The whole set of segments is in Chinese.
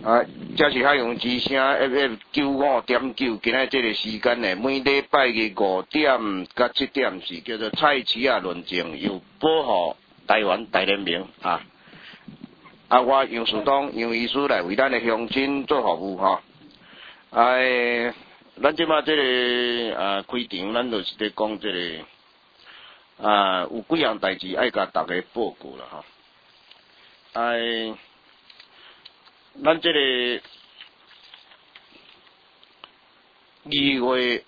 这是海洋之声 FM95.9，今仔这个时间呢，每礼拜日5点到7点是叫做蔡奇亚论证，由保护台湾大联盟我杨树东杨医师来为咱的乡亲做服务咱即马这个开场，咱就是在讲这个有几样代志爱甲大家报告啦咱这个2月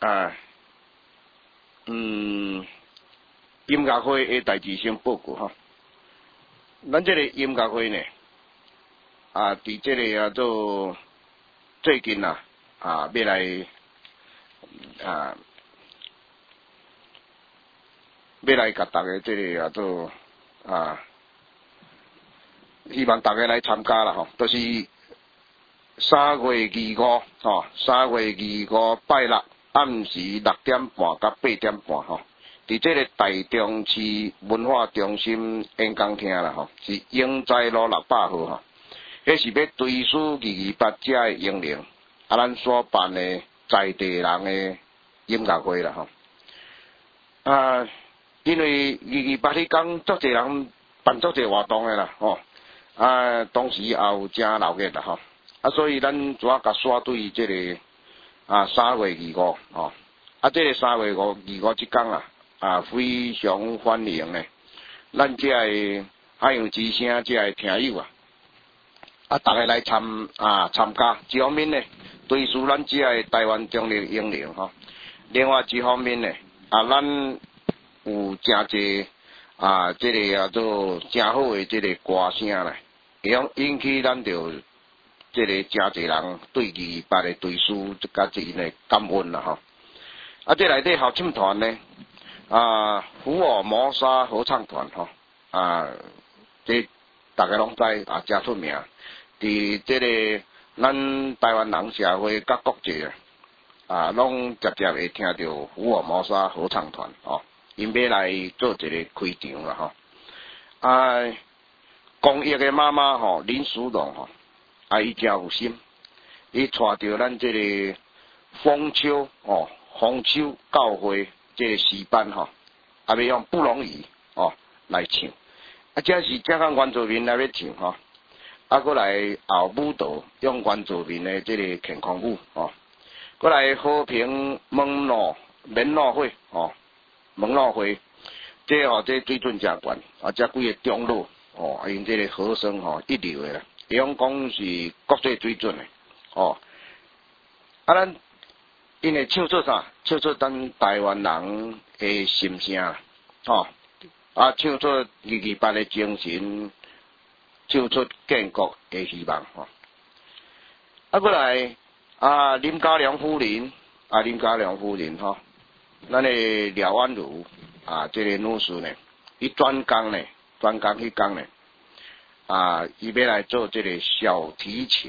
音乐会的代志先报告咱这个音乐会呢伫这个做最近要来甲大家这个做希望大家来参加啦都是3月25 3月25拜六暗时6点半到8点半伫这个台中市文化中心演讲厅啦是永在路600号迄是要追溯228遮的英灵咱所办的在地人的音乐会啦因为228迄天足侪人办足侪活动的啦当时也有正闹热啦所以咱主要甲刷对这个3月25这个3月25这天非常欢迎呢咱这个海洋之声这个听友大家来参加一方面呢对属咱这个台湾中立英灵另外一方面呢咱有真济这个做真好的这个歌声咧引起咱着这个真济人对228的对书甲这因的感恩啦这内底校庆团呢福尔摩沙合唱团这大家拢知真出名伫这个咱台湾人社会甲国际拢直接会听到福尔摩沙合唱团因要来做一个开场啦公益的妈妈林淑荣伊真有心，伊带着咱这个丰丘教会这个诗班要用不容易来唱这是正港原住民来要唱过来后舞蹈用原住民的这个健康舞过来和平蒙诺会蒙诺会这水准真悬这几个长老因这个和声一流的啦会用讲是国际水准的咱因会唱出啥唱出咱台湾人的心声唱出228的精神唱出建国的希望过来林家良夫人咱的廖婉如这个女士呢伊专工迄工呢伊要来做这个小提琴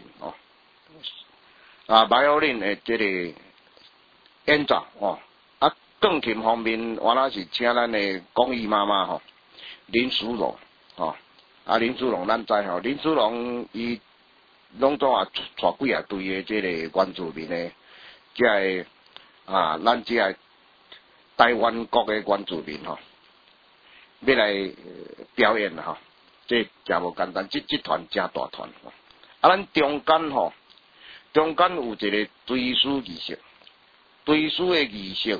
violin 的这个演奏钢琴方面原来是请咱的公益妈妈林淑荣林淑荣咱知林淑荣伊拢总带几啊队的这个原住民的这个咱这个台湾国的原住民要来表演这真无简单，这团真大团咱中间有一个追思仪式，追思的仪式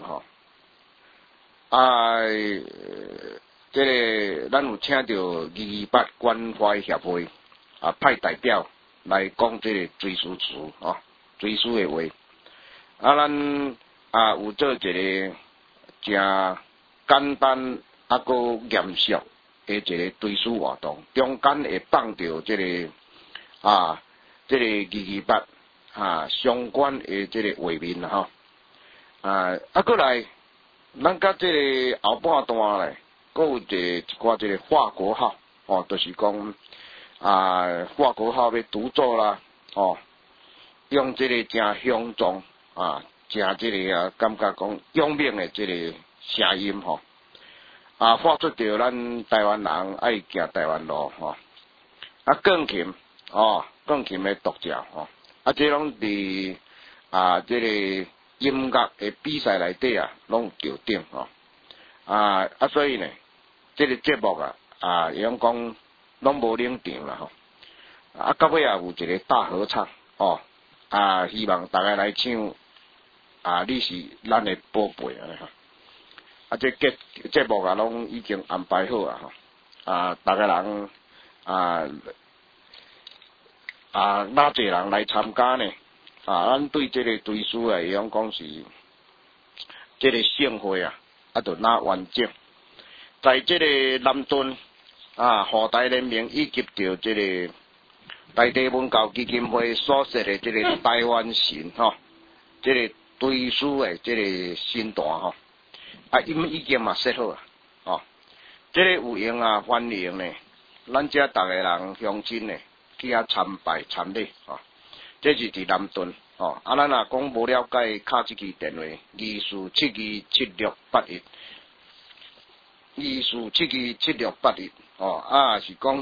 这个咱有请到228关怀协会派代表来讲这个追思词追思的话咱有做一个真简单个严肃的一个追思活动，中间会放着这个这个228相关的这个画面过来咱甲这个后半段咧，佫有一寡这个法国号就是讲法国号要独奏啦用这个真雄壮真这个感觉讲勇猛的这个声音发出着咱台湾人爱行台湾路钢琴钢琴的独奏吼，这拢伫这个音乐的比赛内底拢有得奖吼，所以呢，这个节目伊讲拢无领奖啦吼，到尾有一个大合唱哦，希望大家来唱你是咱的宝贝安尼吼，这节目拢已经安排好吼，大家人哪侪人来参加呢？咱对这个追思伊讲是这个盛会就哪完整，在这个南屯华大联盟以及着这个台地文教基金会所设的这个台湾神吼，这个追思的这个新坛吼，因已经设好吼，这个有闲欢迎呢，咱遮逐个人乡亲呢去参拜参礼吼，这是伫南屯吼，咱若讲无了解，敲这支电话24727681。24727681吼，是讲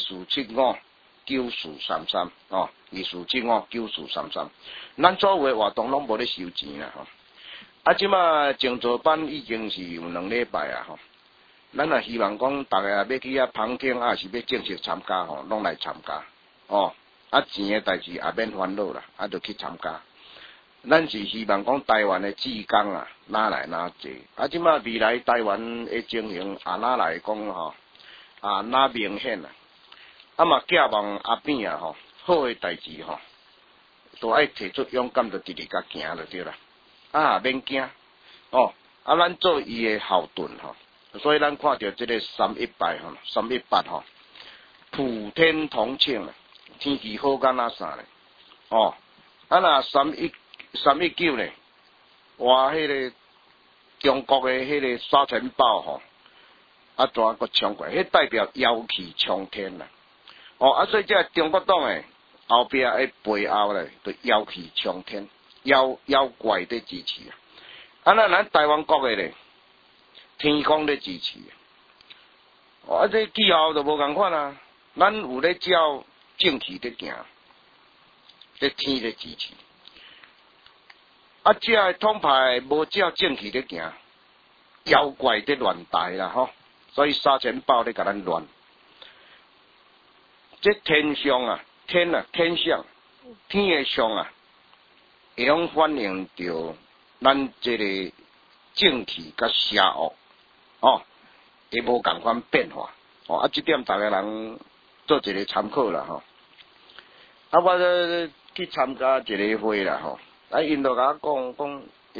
24759433吼，24759433。咱所有的活动拢无咧收钱啦吼。即马静坐班已经是有2礼拜吼，咱也希望讲大家要去旁听，是要正式参加吼，拢来参加哦。钱的代志也免烦恼啦，就去参加。咱是希望讲台湾的志工哪来哪济，即马未来台湾的情形哪来讲吼，哪明显嘛寄望阿扁吼，好的代志吼，都爱提出勇敢就直直甲行就对啦，免惊哦，咱做伊的后盾吼，所以咱看到这个318吼，318吼，普天同庆天气好干啥呢？哦，若319呢，哇，迄个中国的迄个沙尘暴吼，怎个冲过？迄代表妖气冲天啦。所以这中国党的后壁的背后咧，就妖气冲天，妖怪在支持那咱台湾国的咧，天公在支持这气候就无共款咱有咧照正气在行，这天在支持。这统派无照正气在行，妖怪在乱大啦吼，所以沙尘暴在甲咱乱。这天上天象天的上会用反映着咱这个正气甲邪恶会无共款变化这点大家人做一个参考啦吼。我去参加一个会啦吼。因就甲我讲，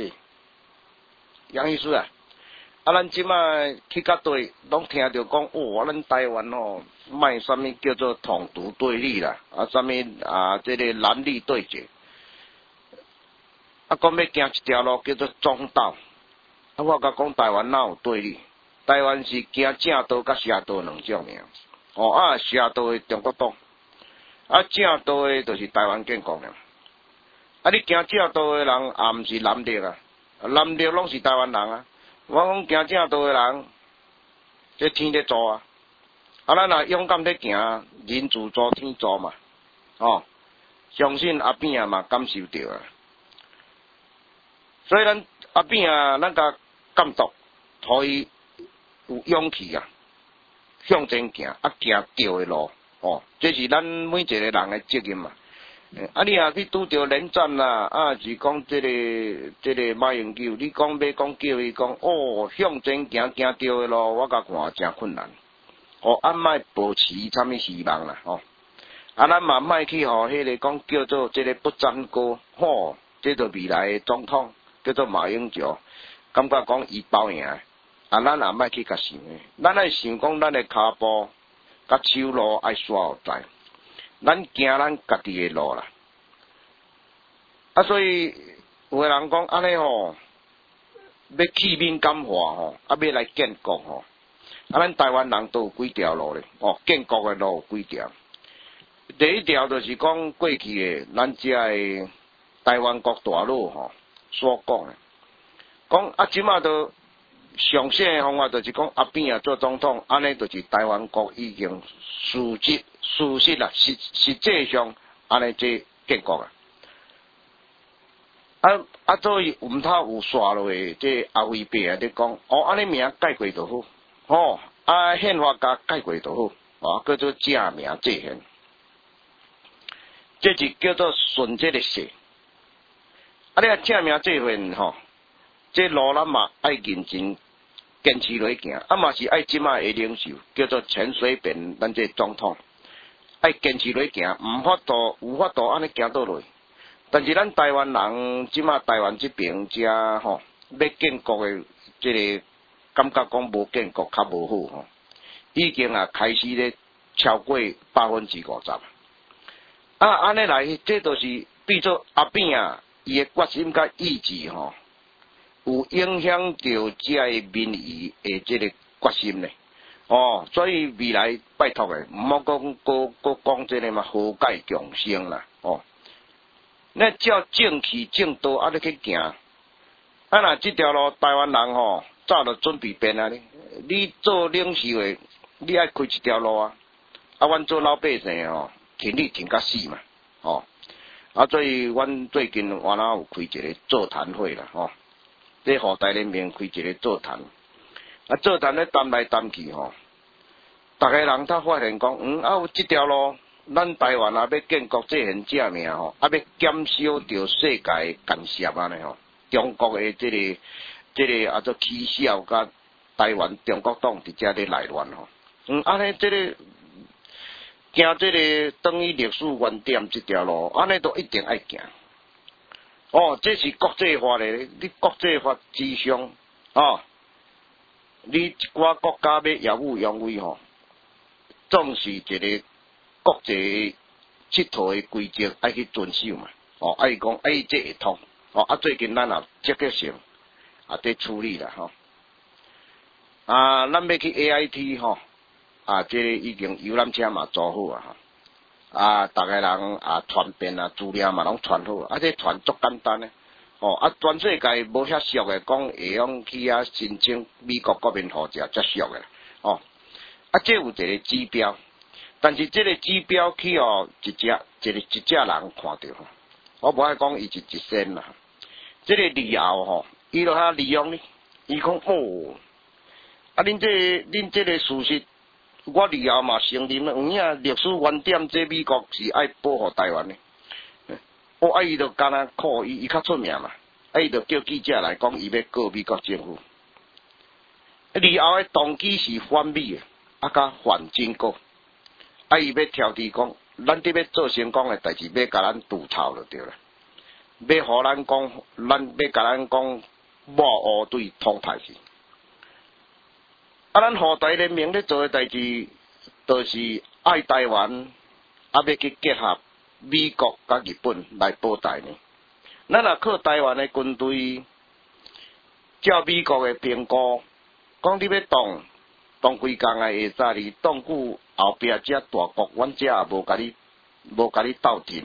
杨医师咱即摆去到对，拢听着讲，咱台湾卖啥物叫做统独对立啦，啥物这个蓝绿对决，讲要行一条路叫做中道，我甲讲台湾哪有对立？台湾是行正道甲邪道2种尔，邪道的中国党，正道的就是台湾建国了。你行正道的人毋是蓝绿蓝绿拢是台湾人我讲行正道的人，这天在做咱若勇敢在行，人自助天助嘛，相信阿扁嘛感受到所以咱阿扁咱甲监督，互伊有勇气向前行，行对的路这是咱每一个人的责任嘛。你去拄着连战啦，是讲这个马英九，你讲要讲叫伊讲向前行对的路，我甲看真困难。莫保持啥物希望啦咱嘛莫去迄个讲叫做这个不沾锅这就未来的总统叫做马英九，感觉讲伊包赢咱也莫去甲想咱爱想讲咱的骹步甲手路爱煞有在。咱行咱家己的路啦，所以有个人讲安尼要去敏感化要来建国咱台湾人都有几条路咧建国的路有几条。第一条就是讲过去的咱遮的台湾国大佬所讲的，讲即马都上线的方法就是讲阿扁做总统，安尼就是台湾国已经事实啦，实际上安尼这建国啊。所以毋通有刷落去，这阿辉伯啊，咧讲，安尼名改过就好，宪法家改过就好，叫做正名制宪，这是叫做顺这个势。你啊正名制宪这路咱嘛爱认真坚持落去行，嘛是爱即马的领袖叫做陈水扁，咱这总统爱坚持落去行，有法度安尼行倒落去。但是咱台湾人即马台湾这边遮要建国的这个感觉讲无建国较无好已经开始咧超过50%。安尼来，这都是对做阿扁伊的决心甲意志有影响到遮的民意的这个决心咧。所以未来拜托诶，毋好讲讲这个嘛，和解共生啦。那照正气正道你去行，若这条路台湾人早就准备变啊！你做领袖的，你爱开一条路啊！阮做老百姓挺你挺甲死嘛！所以阮最近有开一个座谈会啦，在河台联盟开一个座谈，座谈咧谈来谈去逐个人他发现讲，有这条路。咱台湾要建国这很正名要减少着世界干涉安尼中国的这个做取消甲台湾中国党伫遮咧内乱安尼这个行这个等于历史原点这条路，安尼都一定爱行。这是国际法咧，你国际法之上你一寡国家要耀武扬威总是一个。国际这套的规则爱去遵守嘛，爱讲这会通，最近咱也积极性在处理啦咱要去 AIT 这个已经游览车嘛做好逐个人传遍资料嘛拢传好，这传足简单咧，全世界无遐俗的讲会用去申请美国国民护照，遮俗的这有一个指标。但是这个指标去一只人看到我无爱讲伊是一仙啦。这个理由伊就遐利用呢，伊讲恁这个事实，我理由嘛承认啦。历史原点，这美国是爱保护台湾的。伊就干那靠伊较出名嘛，伊就叫记者来讲，伊要告美国政府。理由的动机是反美的，甲反中国。伊要挑剔讲，咱伫要做成功的代志，要甲咱堵抄就对了。要互咱讲，要甲咱讲，抹乌对通歹去。咱河台联盟咧做的代志，就是爱台湾，要去结合美国甲日本来保台呢。咱若靠台湾的军队，照美国的评估，讲你要动几工下早你动久。后壁遮大国，阮遮也无甲你斗阵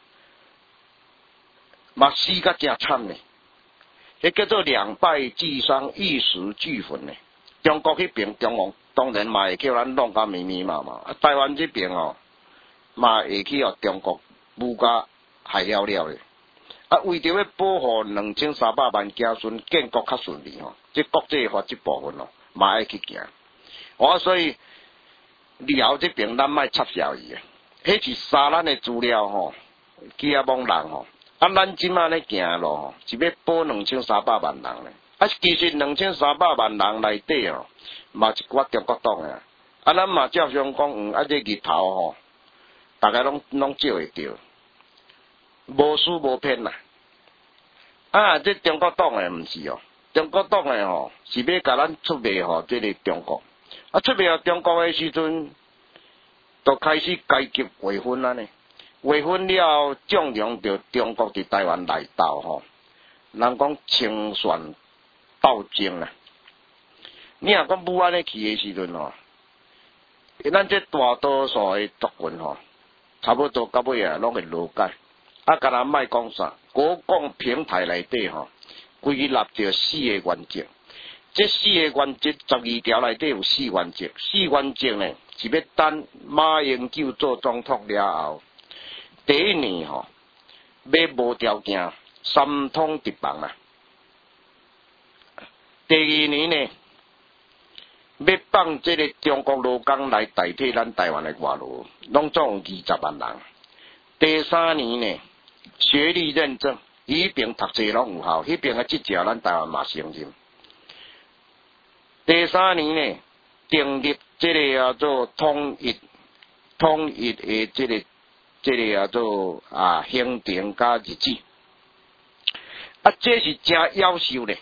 嘛死甲真惨嘞！迄叫做两败俱伤，一时俱焚嘞。中国迄边，中国当然嘛会叫咱弄甲密密麻麻，台湾这边嘛会去中国武甲害了了嘞。为着要保护2300万家孙建国较顺利这国际法这部分嘛爱去行。所以。以后这边咱莫插小伊迄是杀咱的资料去罔人咱即马咧行路是要保2300万人咧。其实2300万人内底嘛一寡中国党的咱嘛照常讲这日头大家拢照会着，无输无骗啦。这中国党的毋是中国党的是要甲咱出卖这个中国。出卖中国的时阵，就开始阶级划分呢。划分了，纵容着中国伫台湾内斗人讲清算斗争啦。你若讲武安尼去的时阵咱这大多数的族群差不多到尾拢会落解。敢若莫讲啥，国共平台内底规立着4个原则。这4个原则，12条内底有4原则。4原则呢，是要等马英九做总统了后， 第一年吼，要无条件三通直棒啦。第二年呢，要放这个中国劳工来代替咱台湾的外劳，拢总有20万人。第三年呢，学历认证，迄边读册拢有效，迄边的职业咱台湾嘛承认。第三年呢，订立这个叫做统一的这个叫做行程加日子，这是真夭寿咧。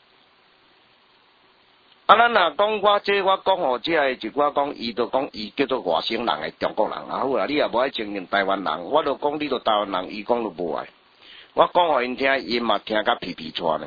咱若讲我讲互这个一寡讲，伊就讲伊叫做外省人的中国人，好啦，你也无爱承认台湾人，我就讲你就台湾人，伊讲就无爱。我讲互因听，因嘛听甲皮皮喘呢。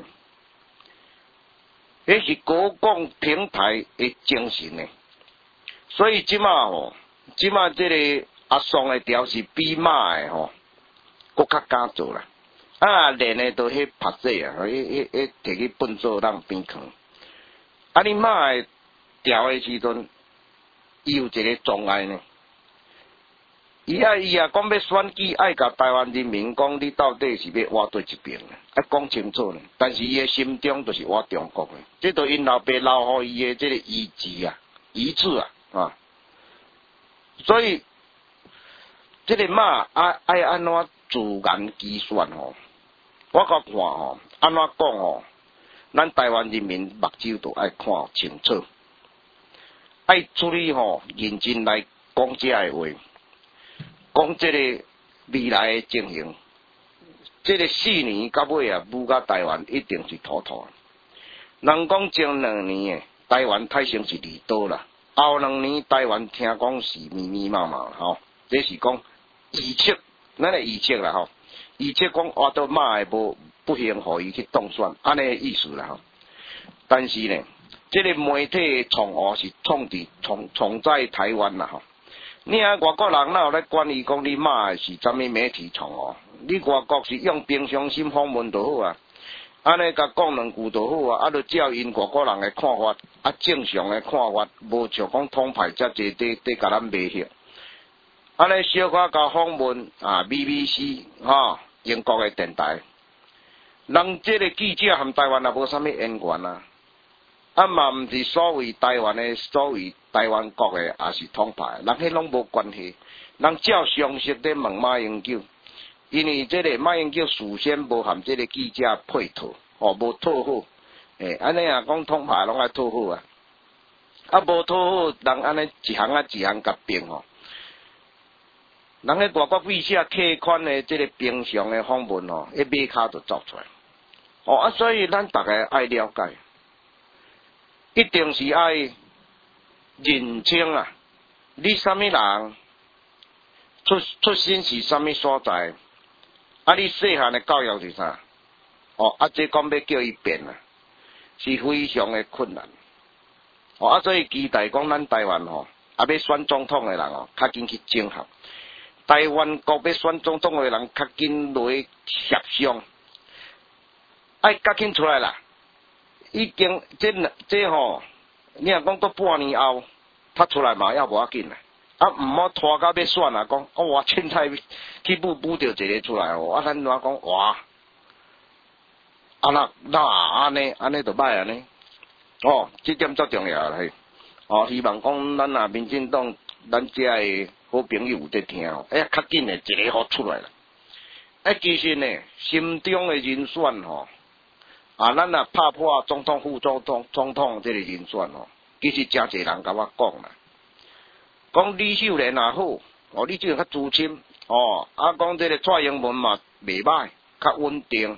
迄是国共平台的精神呢。所以即马这个阿宋的调是比马的搁较敢做啦。练的都迄拍摄摕去粪扫人边囥。你马的调的时阵，伊有一个障碍呢。伊讲要选举，爱甲台湾人民讲，你到底是要挖对一边呢？讲清楚呢。但是伊的心中就是挖中国的，这都因老爸留互伊的这个遗志啊。所以这个马爱安怎自然计算我甲看安怎讲咱台湾人民目睭都爱看清楚，爱处理认真来讲这个话，讲这个未来的情形。这个4年到尾武甲台湾一定是妥妥。人讲前2年台湾太成是离岛啦，后2年台湾听讲是密密麻麻这是讲预测，咱的预测啦预测讲挖到马的不行，互伊去当选，安尼意思啦但是呢，这个媒体的创讹是创在台湾啦你外国人哪有咧管伊讲你马的是啥物媒体创讹？你外国是用平常心访问就好啊，安尼甲讲2句就好啊，就照因外国人的看法，正常的看法，无像讲统派遮济伫甲咱卖血。安尼小可甲访问BBC 英国的电台，人这个记者和台湾也无啥物渊源嘛毋是所谓台湾国的，也是统派，人迄拢无关系。人照常识咧问马英九，因为这个马英九事先无含这个记者配套，无套好，安尼讲统派拢爱套好无套好，人安尼一项甲并人迄外国记者客观的这个平常的访问一马卡就走出来，所以咱大家爱了解。一定是爱认清你什么人，出身是什么所在，你细汉的教育是啥？这讲要叫伊变是非常的困难。所以期待讲咱台湾要选总统的人较紧去整合，台湾国要选总统的人较紧落去协商，爱较紧出来啦。已经这你若讲到半年后，他出来嘛也无要紧毋好拖到要选讲我凊彩去补着一个出来咱怎讲哇，安尼就歹安尼这点最重要啦希望讲咱民进党咱遮的好朋友有在听较紧的一个好出来啦。其实呢，心中的人选咱拍破总统、副总统这个人选其实真侪人甲我讲啦，讲李秀莲也好，你这个较资深讲这个蔡英文嘛袂歹，较稳定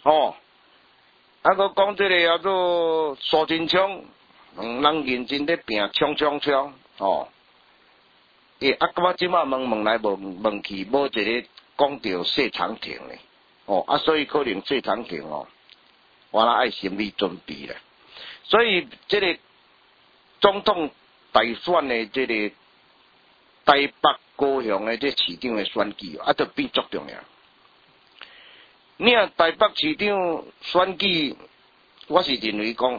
佫讲这个叫做苏贞昌，人认真咧拼冲我即马问来问去，无一个讲到谢长廷咧所以可能谢长廷我爱心理准备啦。所以这个总统大选的这个台北高雄的这市长的选举就变足重要。你台北市长选举，我是认为讲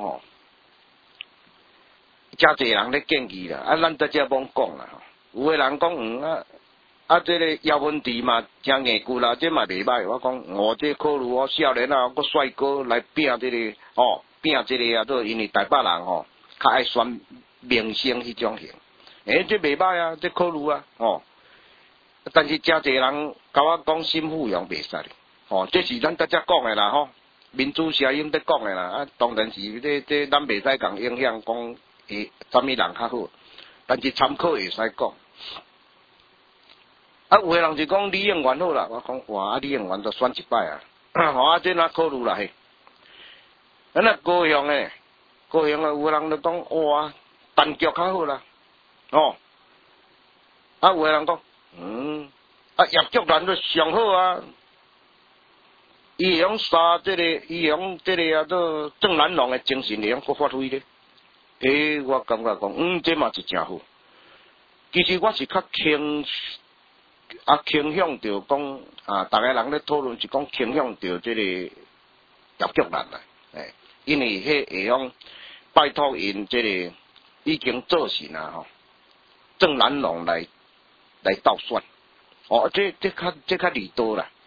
真侪人咧建议啦，咱在这帮讲啦有的人讲啊，这个姚文智嘛，真硬骨啦，这嘛袂歹。我讲，这考虑我少年啊，个帅哥来拼这个拼这个啊，都因为台北人较爱选明星迄种型。这袂歹啊，这考虑啊，但是真侪人甲我讲新富阳袂使这是咱大家讲的啦民主声音在讲的啦。啊，当然是这咱袂使讲影响讲什么人较好，但是参考会使讲。啊，有个人就讲李应元好啦，我讲哇，李应元都选一摆啊，这哪考虑啦嘿？咱那高雄诶，有人就讲哇，陈菊较好啦，啊，有个人讲叶竹兰都上好啊，伊用杀这个，伊用这个都郑南榕诶精神会用搁发挥咧。我感觉讲，这嘛是真好。其实我是较倾向着讲大家人咧讨论是讲倾向着这个叶竹兰啦，因为迄会用拜托因这个已经做成啊郑南榕来斗选，这较利多啦，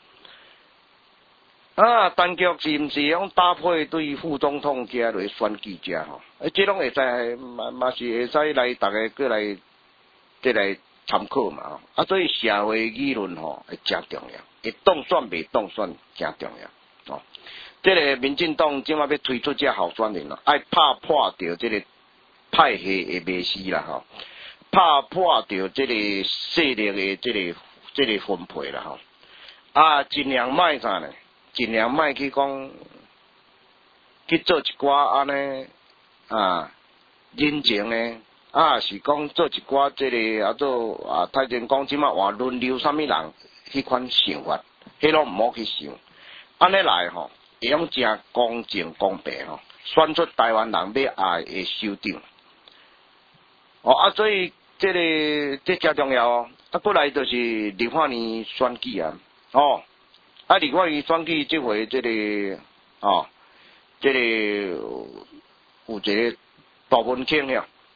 陈菊是毋是用搭配对副总统加来选举者这拢会使嘛是会使来大家过来来参考嘛所以社会议论会真重要，会当选袂当选真重要这个民进党今仔要推出这候选人爱拍破掉这个派系的迷思啦拍破掉这个势力的这个分配啦尽量卖啥呢？尽量卖去讲去做一寡安尼人情呢是讲做一寡这个做太前讲即马话轮流啥物人迄款想法，迄拢毋好去想。安尼来会用真公正公平选出台湾人要爱的首长所以这真重要过来就是立法院选举立法院选举这回这个这个有一个大文庆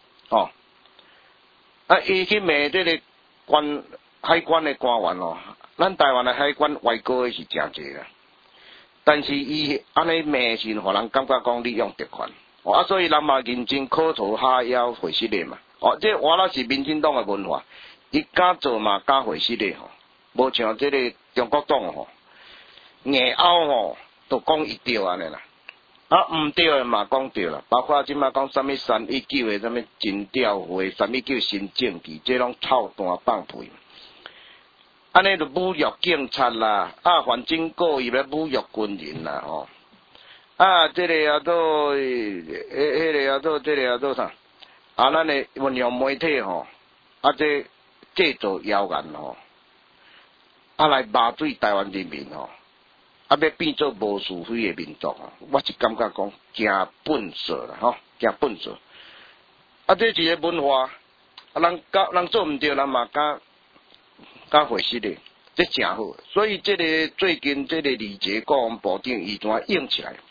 伊去骂这个海关的官员咱台湾的海关外国的是真济啦，但是伊安尼骂是互人感觉讲利用特权所以人嘛认真考察下腰回失的嘛这我那是民进党的文化，伊敢做嘛敢回失的无像这个中国党硬拗都讲伊对安尼啦毋对的嘛讲对啦，包括即马讲啥物319的啥物真调会319新政治，这拢操蛋放屁，安尼就侮辱警察啦反政府伊要侮辱军人啦这个做迄个这个做啥咱的运用媒体这制造谣言来麻醉台湾人民要变做无是非的民族我是感觉讲真笨拙啦真笨拙这是一个文化人做毋对，人嘛敢回失的，这真好。所以这个最近这个李捷国防部长伊怎用起来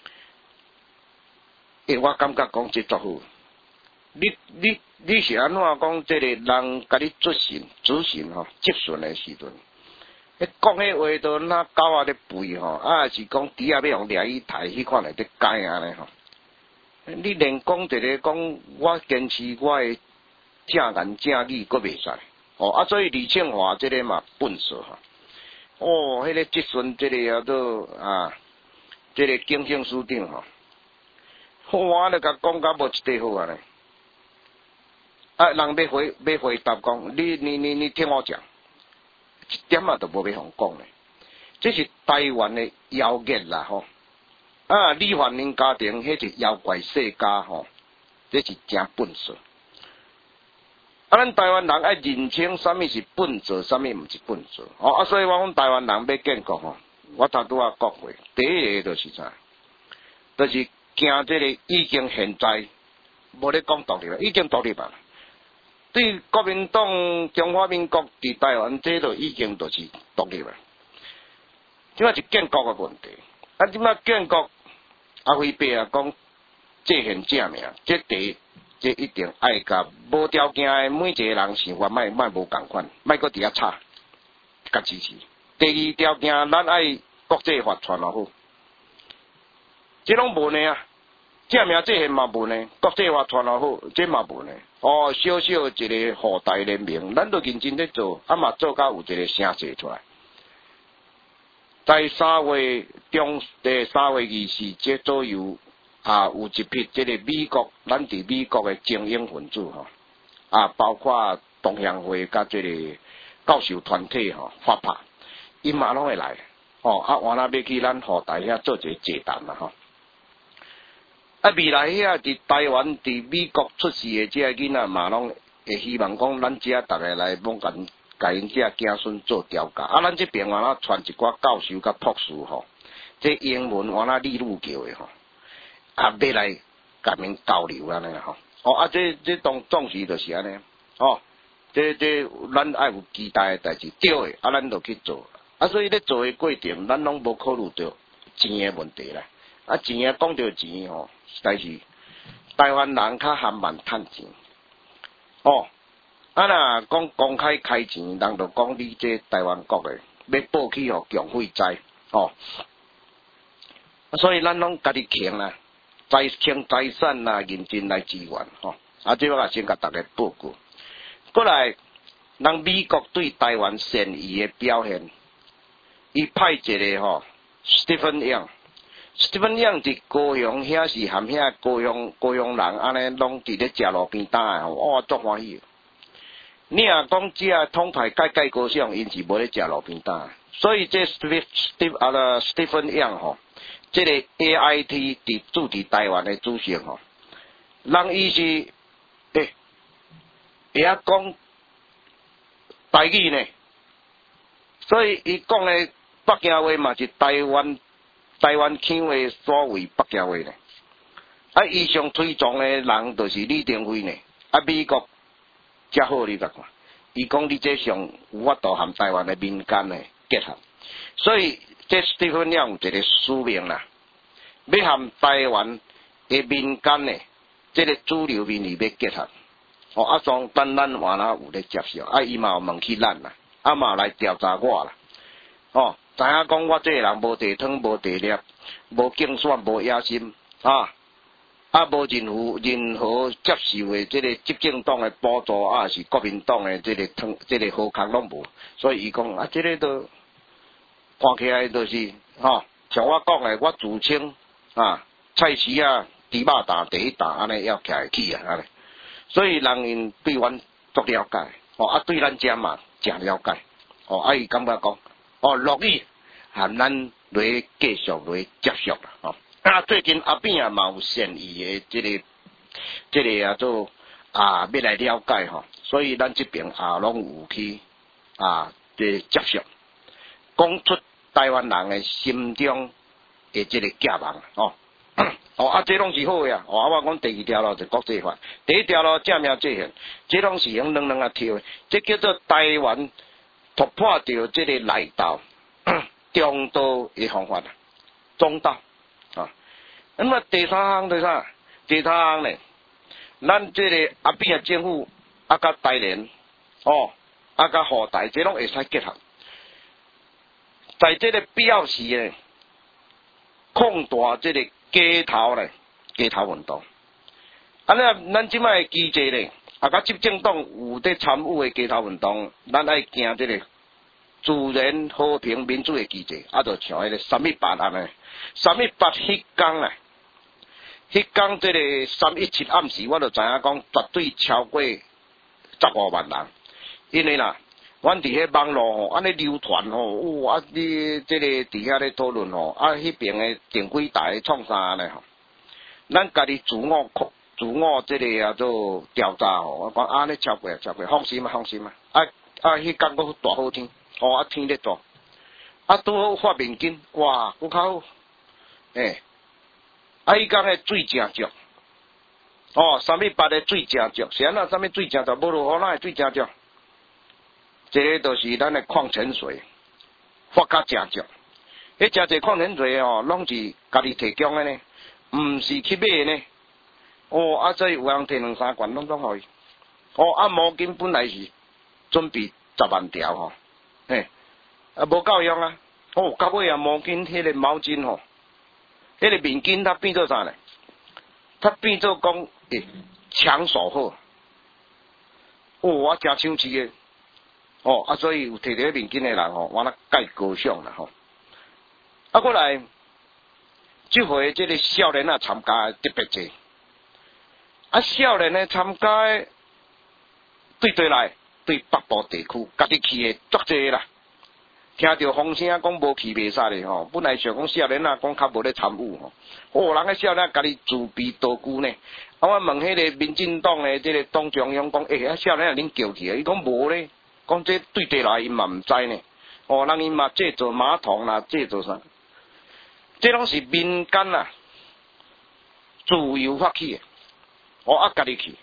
我感觉讲这足好。你是安怎讲？这个人甲你执行执顺的时阵，讲迄话都那狗仔咧吠是讲底下要用掠伊抬迄款来得改安尼你连讲一个讲我坚持我的正言正语，阁袂使所以李庆华这个嘛笨拙迄个执顺这个都这个警政司长我咧甲讲甲无一块好安尼。人要回答讲，你听我讲，一点都无要互讲咧。这是台湾的妖孽啦李焕英家庭迄是妖怪世家这是真笨拙。咱台湾人爱认清什么是笨拙，什么毋是笨拙所以我讲台湾人要建国我头拄讲过，第一个就是啥？就是惊这个已经现在无咧讲独立了，已经独立了。对国民党、中华民国伫台湾，这就已经就是独立了。即摆是建国的问题。即摆建国，阿辉伯讲这现正命，这第这一定爱甲无条件的每一个人想法莫无共款，莫搁伫遐吵，甲支持。第二条件，咱爱国际法传落好，这拢无呢啊。正名这些嘛无呢，国际法传落好，这嘛无呢。哦，小小一个后代联名，咱都认真咧做，嘛做到有一个声势出来。在3月中，3月24这左右有一批这个美国，咱伫美国的精英分子包括同乡会甲这个教授团体发拍，伊嘛拢会来完了要去咱后代遐做一个祭坛未来遐伫台湾伫美国出世的这个囡仔嘛拢会希望讲咱遮逐个来帮甲因遮子孙做调教咱这边完了传一寡教授甲博士这英文完了理路叫的要来甲因交流安尼这当时就是安尼这咱爱有期待的代志，对的咱就去做所以咧做的过程，咱拢无考虑到钱的问题啦钱讲到钱但是台湾人较含慢趁钱若讲公开开钱，人就讲你这台湾国的要报去强废灾所以咱拢家己倾啦，倾财产啦，认真来支援这我先甲大家报告。过来，咱美国对台湾善意的表现，伊派一个Stephen Young。Stephen Young 伫高雄遐是含遐高雄人安尼拢伫咧食路边摊足欢喜。你若讲这统派改高尚，因是无咧食路边摊，所以这 Stephen Young 这个 AIT 驻伫台湾的主席人伊是会晓讲台语呢，所以伊讲的北京话嘛是台湾腔的所谓北京话呢。伊上推崇的人就是李登辉呢。美国才好你甲看，伊讲你这上有法度和台湾的民间的结合，所以这 Stephen Young 有一个使命啦，要和台湾的民间的这个主流民意要结合。从咱完了有咧接受，伊嘛有问起咱啦，嘛来调查我啦。知影讲我这个人无地汤无地粒，无竞选无野心无任何接受的这个执政党的补助是国民党的这个好康拢无，所以伊讲这个都看起来就是像我讲的，我自称菜市猪肉担第一担安尼要起来起安尼，所以人因对阮足了解对咱遮嘛诚了解伊感觉讲乐意和咱来继续来接触啦最近边嘛有善意的这个做要来了解所以咱这边拢有去这接触，讲出台湾人的心中的这个寄望这拢是好呀我讲第二条路就国际法，第一条路正名制宪，这拢是用两条的，这叫做台湾突破掉这个内道中道的方法中道那么第三项是啥？第三项呢，咱这个边政府甲台联甲后台这拢会使结合，在这个必要时呢，扩大这个街头运动咱即摆机制呢甲执政党有在参与的街头运动，咱爱行这个自然和平民主的机制就像迄个318安尼318迄天啦迄天这个317暗时我就知影讲绝对超过15万人，因为啦阮伫迄网络安尼流传你这个伫遐咧讨论迄边的电轨台创啥呢咱家己自我这个做调查我讲安尼超过放心迄天我大好天天咧大拄好发面巾哇较好迄天的水真足318的水真足，是安怎啥物水真足？无落雨哪会水真足？这个就是咱的矿泉水，发较真足。迄真侪矿泉水拢是家己提供的呢，毋是去买的呢。 哦，啊，所以有人摕2、3罐拢互伊。哦，啊，毛巾本来是准备10万条吼，嘿，啊，无够用啊。哦，到尾啊，毛巾迄个毛巾吼，迄个面巾它变做啥呢？它变做讲抢手货。哦，我真生气个。哦，啊，所以有摕着面巾的人吼，我那介高尚啦吼。啊，过来，这回这个少年啊参加特别济。啊，少年呢参加的对来对北部地区，家己去的足济啦。听到风声讲无去袂使咧吼，本来想讲少年啊讲较无咧参与吼，哦，人个少年家己自备道具呢。啊，我问迄个民进党的这个党中央讲，啊少年啊恁叫去啊？伊讲无咧，讲这对地来因嘛毋知呢。哦，人因嘛制作马桶啦，制作啥？这拢是民间啊自由发起的。哦，啊家己去。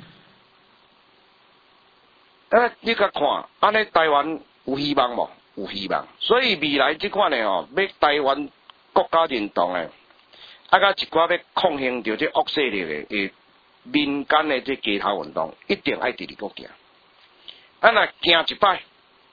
你甲看，安尼台湾有希望无？有希望，所以未来这款的吼，要台湾国家认同的，啊，甲一寡要抗衡着这恶势力的民间的这街头运动，一定爱直直个行。啊，若行一摆，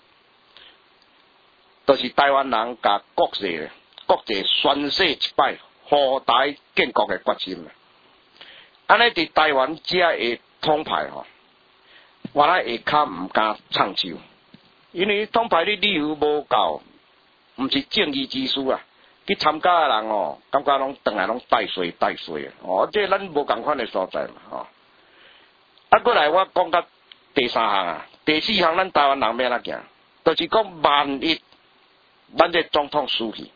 就是台湾人甲国际宣誓一摆，护台建国的决心啦。安尼伫台湾只会统派吼，我来下骹毋敢唱首。因为统派的理由无够，毋是正义之师啊！去参加的人哦，感觉拢倒来拢带衰哦，这咱无共款的所在嘛吼。啊，过来我讲到第3项啊，第4项咱台湾人要哪行？就是讲万一咱这总统输去，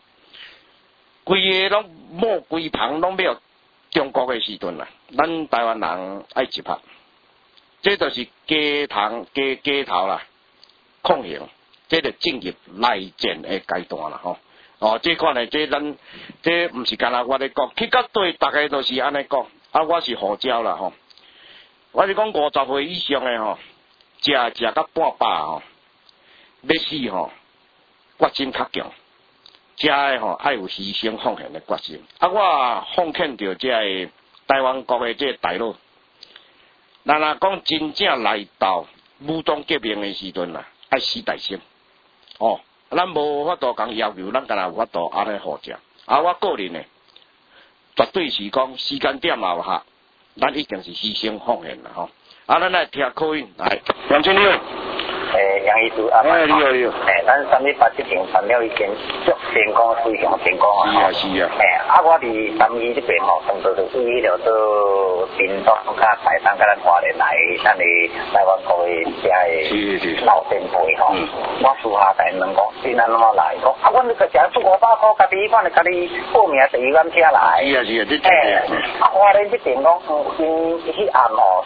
规个拢摸规旁拢要中国的时阵啦，咱台湾人爱一拍，这就是街头啦。抗衡，这就进入内战的阶段啦吼。哦，这款呢，这咱这毋是干那我咧讲，去到对大家都是安尼讲。啊，我是号召啦吼。我是讲50岁以上的吼，食到半饱吼，要死吼，决心较强。食的吼爱有牺牲奉献的决心。啊，我奉劝着这个台湾国的这个大佬，咱若讲真正来到武装革命的时阵啦。爱死大心，哦，咱无法度讲要求，咱干那有法度安尼号召。啊，我个人呢，绝对是讲时间点也有合，咱一定是牺牲奉献啦吼。啊，咱来听口音来，杨经理。 杨医师啊， 你好。 咱318这边传了一件足成功，非常成功啊！ 是啊。 啊，我伫32这边吼，当作是为了做屏东甲台东甲咱华联来，咱的台湾国的遮的老前辈吼，我私下甲因问讲，既然那么来讲，啊，阮这个只出500块，家己反正家己报名第一班车来。 是啊，你啊，华联这边讲，因迄暗吼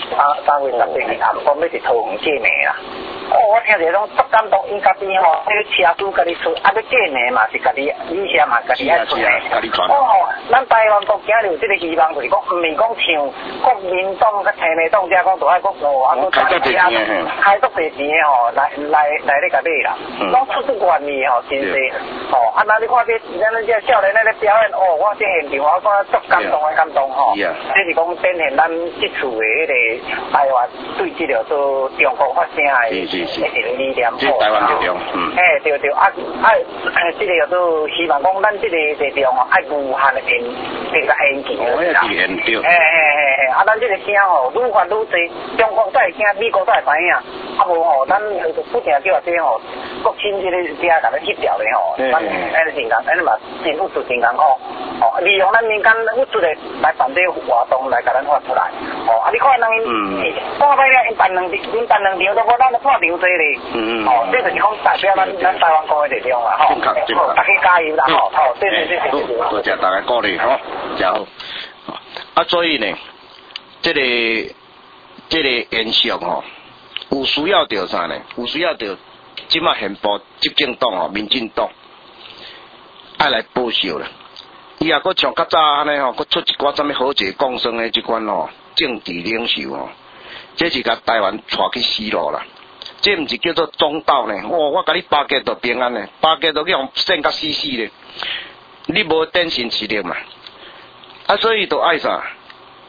，3月10日暗，讲要是桃园见面啦。哦，我听着拢足感动，因家己吼，迄个车主家己出，啊，要见面嘛是家己，你先嘛家己爱出的。哦，咱台湾国家有这个希望，就是讲，毋是讲像国民党甲亲民党遮讲，都爱讲哦，啊，开足地钱吼，来咧甲买啦，拢出愿意吼，真济。哦，啊，那你看这咱这少年咧表演，哦，我这现场我看足感动吼。这是讲展现咱这次的迄个台湾对这个做中国发声的。一个理念， 这台湾力量， 对，这个叫做希望讲咱这个力量哦，爱无限的这个延续， 对， 啊，咱这个声吼，愈发愈多，中国才会听，美国才会知影，啊无吼，咱不定叫这吼，国庆这个遮甲咱翕掉咧吼，咱安尼真安尼嘛，政府做真艰苦，哦，利用咱民间有出来来办这活动来甲咱发出来，哦，啊，你看人看摆咧，因办2场都无，咱看场。这里，哦，这就是讲代表咱台湾国的力量啦，吼，大家加油啦，吼，对， 多谢大家鼓励，吼，真好。啊，所以呢，这个现象吼，有需要着啥呢？有需要着即马现部执政党吼，民进党爱来报仇啦。伊也佫像较早安尼吼，佫出一寡什么好节共生的即款吼政治领袖吼，这是甲台湾带去死路啦。这毋是叫做中道呢？我甲你巴结到平安呢，巴结到去用剩甲死咧，你无电信实力嘛？啊，所以就爱啥？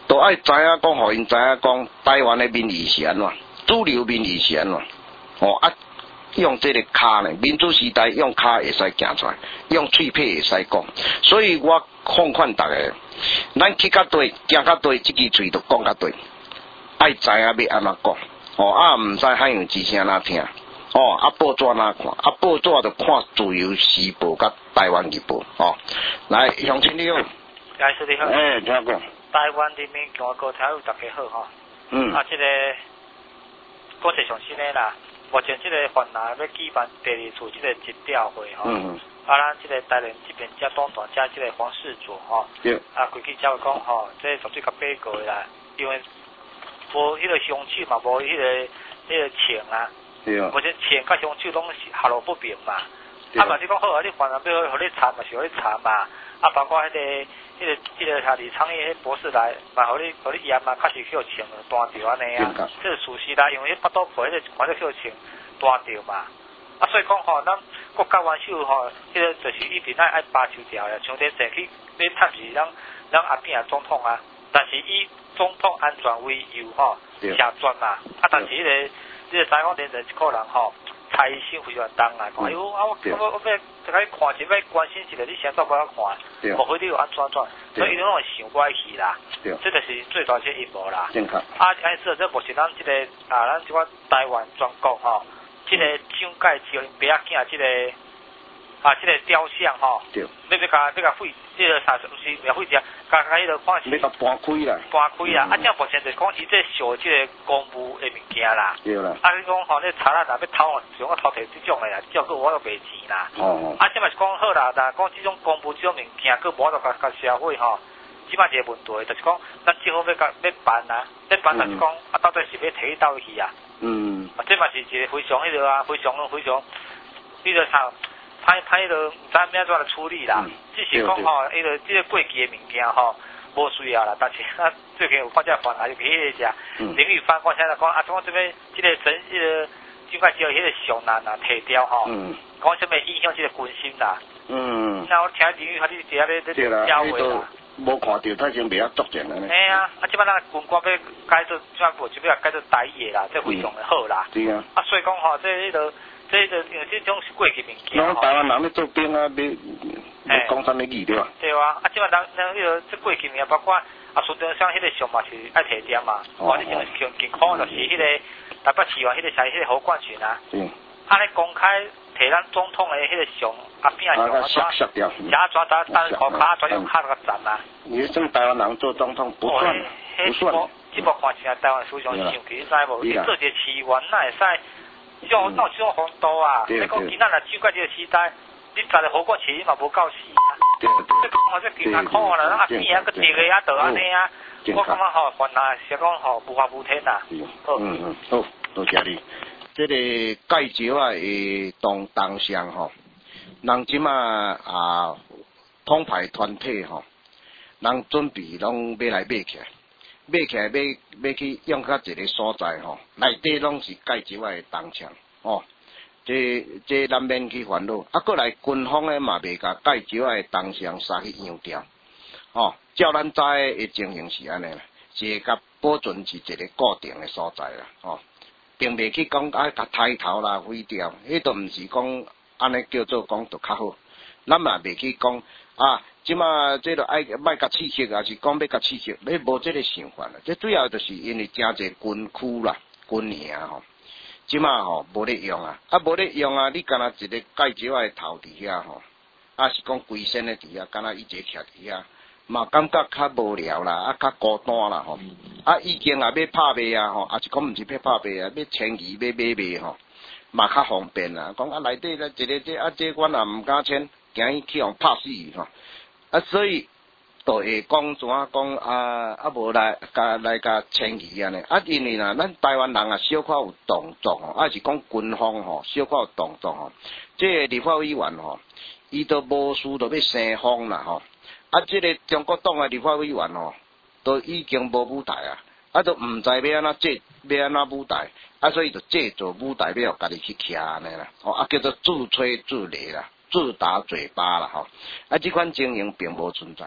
都爱知影讲，互因知影讲，台湾的民意是安怎，主流民意是安怎，用这个卡呢，民主时代用卡会使行出来，用嘴皮会使讲，所以我奉劝大家，咱去到对，行到对，这支嘴就讲到对，爱知影要安怎讲，唔使海洋之声哪听，报纸哪看，报纸就看自由时报甲台湾日报，来，乡亲你好， 介绍你好， 听讲， 台湾人民共和国听有大家好这个国际上新的啦。目前这个泛蓝要举办第二次这个集调会咱这个台联这边遮东大遮这个黄世祖规矩才会讲这绝对较八个啦，因为无迄个香气嘛，无迄个情啊，目前情甲香气拢是下落不明嘛。嘛你讲好你泛蓝要互你查嘛，是互你查嘛，包括迄个李昌义博士来，嘛互你验嘛，确实叫情单调安尼啊，这是事实啦，因为迄巴肚皮迄个看着叫情单调嘛，所以讲咱国家元首迄个就是一定爱把手条呀，像这前去要探视咱阿扁总统啊，但是以总统安全为由下专嘛，但是迄个台湾电视一个人财心非常重啊，讲我要看一要关心一下你现在不要看，无非你有安怎，所以伊拢会想歪去啦，这就是最大些阴谋啦。安说这目前咱这个咱这个台湾全国这个蒋介石不要见这个这个雕像要甲废，这个啥不是要废掉，甲迄个看是要甲搬开啦， 这目前就是讲伊这小这个公务的物件啦， 对啦， 你讲你查咱若要偷像我偷摕这种的啦，照个我都袂钱啦，这嘛是讲好啦，但讲这种公务这种物件，个无得甲社会即摆一个问题，就是讲咱政府要办啊，要办就是讲到底是要摕倒去啊，这嘛是一个非常迄个非常迄个啥。歹迄个毋知咩怎来处理啦，只是讲迄个这个过期的物件无需要啦，但是最近有看这饭啊，就去迄个只林玉芳讲现在讲讲这边这个整迄个蒋介石迄个上难啊摕掉讲什么影响这个军心啦，那我听林玉芳你伫遐咧教话啦， 无看到他先袂晓作战了呢。 即摆咱军官要改做怎部就要改做台语的啦，这非常的好啦。 对啊。 所以讲这迄个。因为这种是过去物件咱台湾人要做兵要讲啥物语对吧？ 对啊，即摆咱迄个这过去物件，包括苏中乡迄个上嘛是爱摕点嘛，你像健康就是迄个台北市县迄个啥迄个侯冠群啊，尼公开摕咱总统的迄个上扁上削掉， 抓单口卡专用卡那个站啊。 你这台湾人做总统不算，不算。 即部看起来台湾非常生气，你知无？你做一个市员哪会使？这种风度啊！你讲今仔日蒋介石时代，你查了何国旗嘛无够死啊！ 对。 这讲这更加可啦，咱阿边个地个也得安尼啊！我感觉犯啊，是讲无法无天呐。 好，多谢你。这个介绍的当上人即马统派团体人准备拢要来买起来。要去用到一个所在内底拢是介绍的东墙这难免去烦恼。过来军方的嘛袂甲介绍的东墙杀去扬掉照咱知的情形是安尼啦，是甲保存是一个固定的所在啦并袂去讲甲抬头啦毁掉，迄都毋是讲安尼叫做讲就较好，咱嘛袂去讲即马这个爱卖甲刺激，也是讲要甲刺激，你无这个想法啦。这主要就是因为真侪军区啦、军营即马无咧用无咧用你干那一个介绍的头伫遐是讲规身的伫遐，干那伊一个徛伫遐，嘛感觉较无聊啦，较孤单啦已经要拍卖也是讲毋是要拍卖要迁移要买嘛较方便啦。讲内底咧一个这阮也毋敢签，惊去互拍死所以就会讲怎啊讲无来甲迁移安尼因为咱台湾人小可有动作是讲军方小可有动作这个立法委员伊都无事就要升风啦这个中国党的立法委员都已经无舞台都毋知要安怎舞台所以就制作舞台要家己去徛安尼啦叫做自吹自擂啦，自打嘴巴啦这款情形并无存在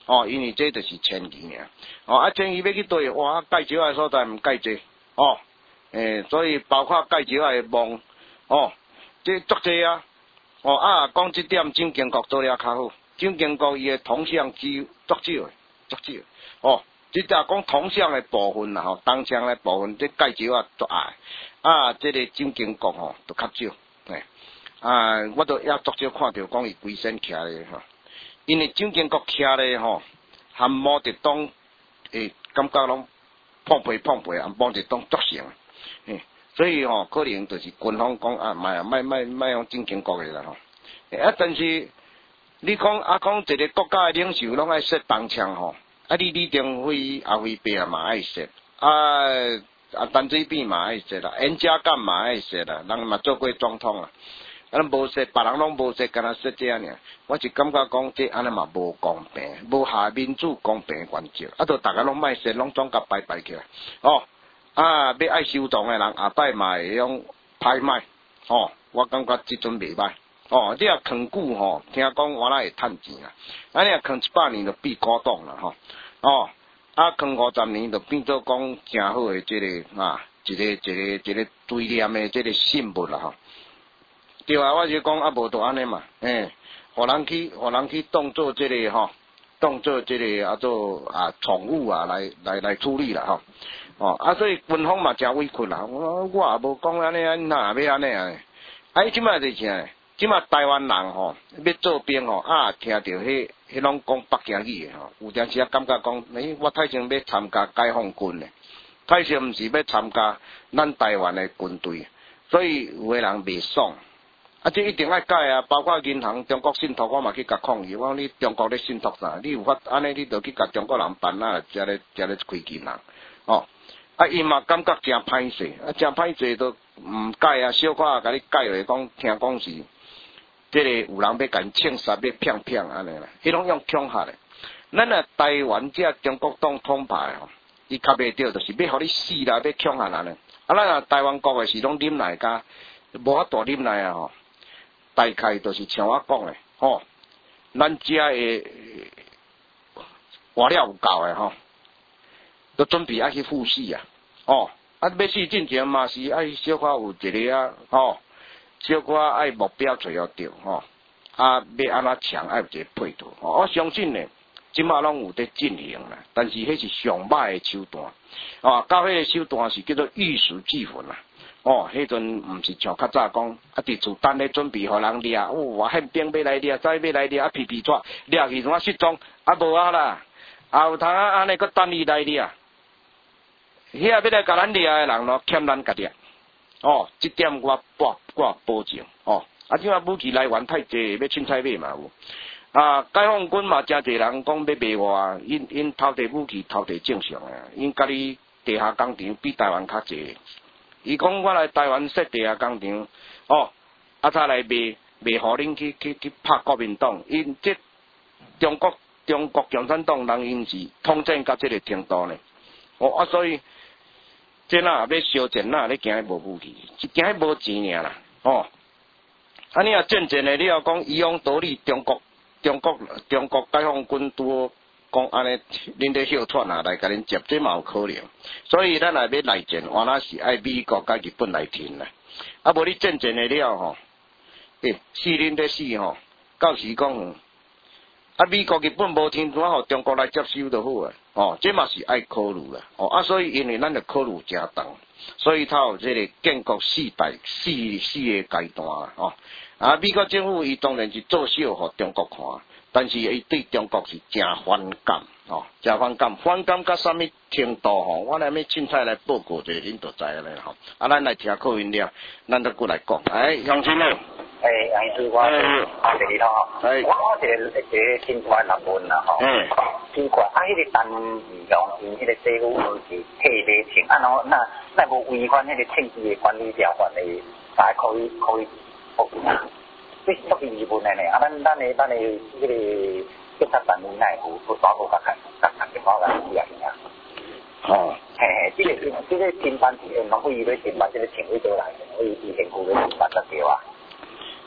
哦，因为这就是前期尔，哦，啊，前期要去对，哇，介绍的所在毋介济，哦，所以包括介绍的梦，哦，这足济啊，哦，啊，讲这点蒋经国做了较好，蒋经国伊的铜像只足少的，哦，这只讲铜像的部分啦，吼，铜像的部分，这介绍啊足爱，啊，这个蒋经国吼，就较少，我都也足少看到讲伊规身徛咧吼。因为蒋经国徛咧吼，和毛泽东诶感觉拢碰背，啊毛泽东足像，所以吼可能就是军方讲啊，卖用蒋经国诶啦吼，啊但是你讲一个国家诶领袖拢爱说铜枪吼，啊你李登辉阿辉伯嘛爱说，陈水扁嘛爱说啦，严家淦嘛爱说啦，人嘛做过总统啊。咱无说，别人拢无说，干那说这样尔。我是感觉讲这安尼嘛无公平，无下民主公平原则。啊，都大家拢卖说，拢总甲拜起来。哦，要爱修动的人下摆嘛会用歹卖。哦，我感觉即阵袂歹。哦，你若扛久吼，听讲原来会趁钱啊。你若扛100年就变古董啦吼。哦，扛50年就变做讲诚好的这个一个追念的这个信物啦吼。对啊，我就讲无就安尼嘛，互人去当做这个吼，当做这个做宠物来处理啦吼，所以军方嘛真委屈啦，我也无讲安尼哪要安尼啊？即摆就是啥？即摆台湾人吼要做兵吼，听到迄拢讲北京语的吼，有阵时感觉讲，我太想要参加解放军咧，太想毋是要参加咱台湾的军队，所以有个人袂爽。这一定要改啊！包括银行中国信托，我嘛去甲抗议。我讲你中国咧信托啥？你有法安尼，你就去甲中国人办啊，才咧开银行。哦，伊嘛感觉真歹势，真歹势都毋改啊！小可甲你改落讲，听讲是，这个有人要甲伊枪杀，要骗安尼啦。伊拢用恐吓咧。咱台湾这中国统派吼，伊较袂着，就是要互你死啦，要恐吓人咧。咱台湾国的是拢忍耐甲，无法度忍耐啊吼。大概就是像我讲的，吼，咱遮的活了有够的吼，都准备爱去赴死啊，要死进前嘛是爱小可有一个啊，小可爱目标找要着吼，要安怎抢爱有一个配套，我相信呢，即马拢有在进行啦，但是迄是上歹的手段，到迄个手段是叫做玉石俱焚啦。迄阵毋是像较早讲，伫厝等咧准备互人掠，我宪兵要来掠，再要来掠，皮抓掠去怎失踪，无啦，有通安尼佫等伊来掠，遐要来甲咱掠的人咯，欠咱家掠，即点我保证，即马武器来源太济，要凊彩买嘛有，解放军嘛真济人讲要卖我，因偷摕武器偷摕正常诶，因家己地下工厂比台湾较济。伊讲我来台湾设地下工厂，才来卖互恁去拍国民党。因这中国共产党人因是统战到这个程度呢。所以这要烧钱咧惊迄无武器，是惊迄无钱尔啦。你若战争的，你要讲以勇夺利，中国解放军拄讲安尼，恁咧哮喘来甲恁接，这嘛有可能。所以咱若要来战，原来是爱美国甲日本来挺啦。无你战争的了吼，死恁咧死吼，到时讲，美国日本无挺，怎互中国来接收就好啊。这嘛是爱考虑啦。所以因为咱着考虑真重，所以它有这个建国四个阶段美国政府伊当然是做秀互中国看。但是伊对中国是真反感，真反感到什么程度我来要凊彩来报告者，恁就知咧咱来听课音了，咱再过来讲。乡亲咧， 杨医师，我谢你我一个真怪人问啦真怪迄个陈义雄因迄个政府是替咧请，那无违反迄个称机的管理条款的，才可以报警。这是足疑问的呢，咱的迄个警察单位内有抓过甲警方来处理啊。这个侦办是农会伊咧侦办，这个请委倒来，所以伊先顾咧侦办才对啊。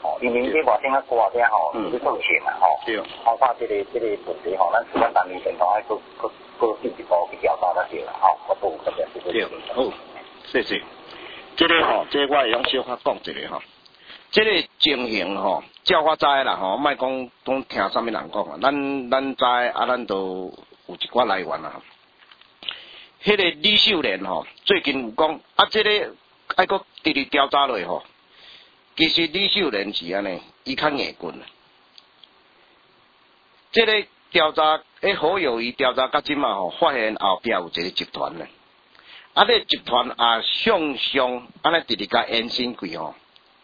吼，因为你外省啊挂遮吼，去做钱啊吼，包括这个问题吼，咱主管单位电话爱搁进一步去调查才对啦，吼，我不特别是对，好，谢谢。这个吼，这个我会用小可讲一个吼，这个情形吼，照我知啦吼，莫讲听啥物人讲啊，咱知啊，咱都有一寡来源啦。迄个李秀莲吼，最近有讲啊，这个爱搁直直调查落吼。其实李秀莲是安尼，伊较硬棍啊。这个调查，好友谊调查到即嘛吼，发现后壁有一个集团咧。啊，这集团也向上安尼直直甲延伸开吼，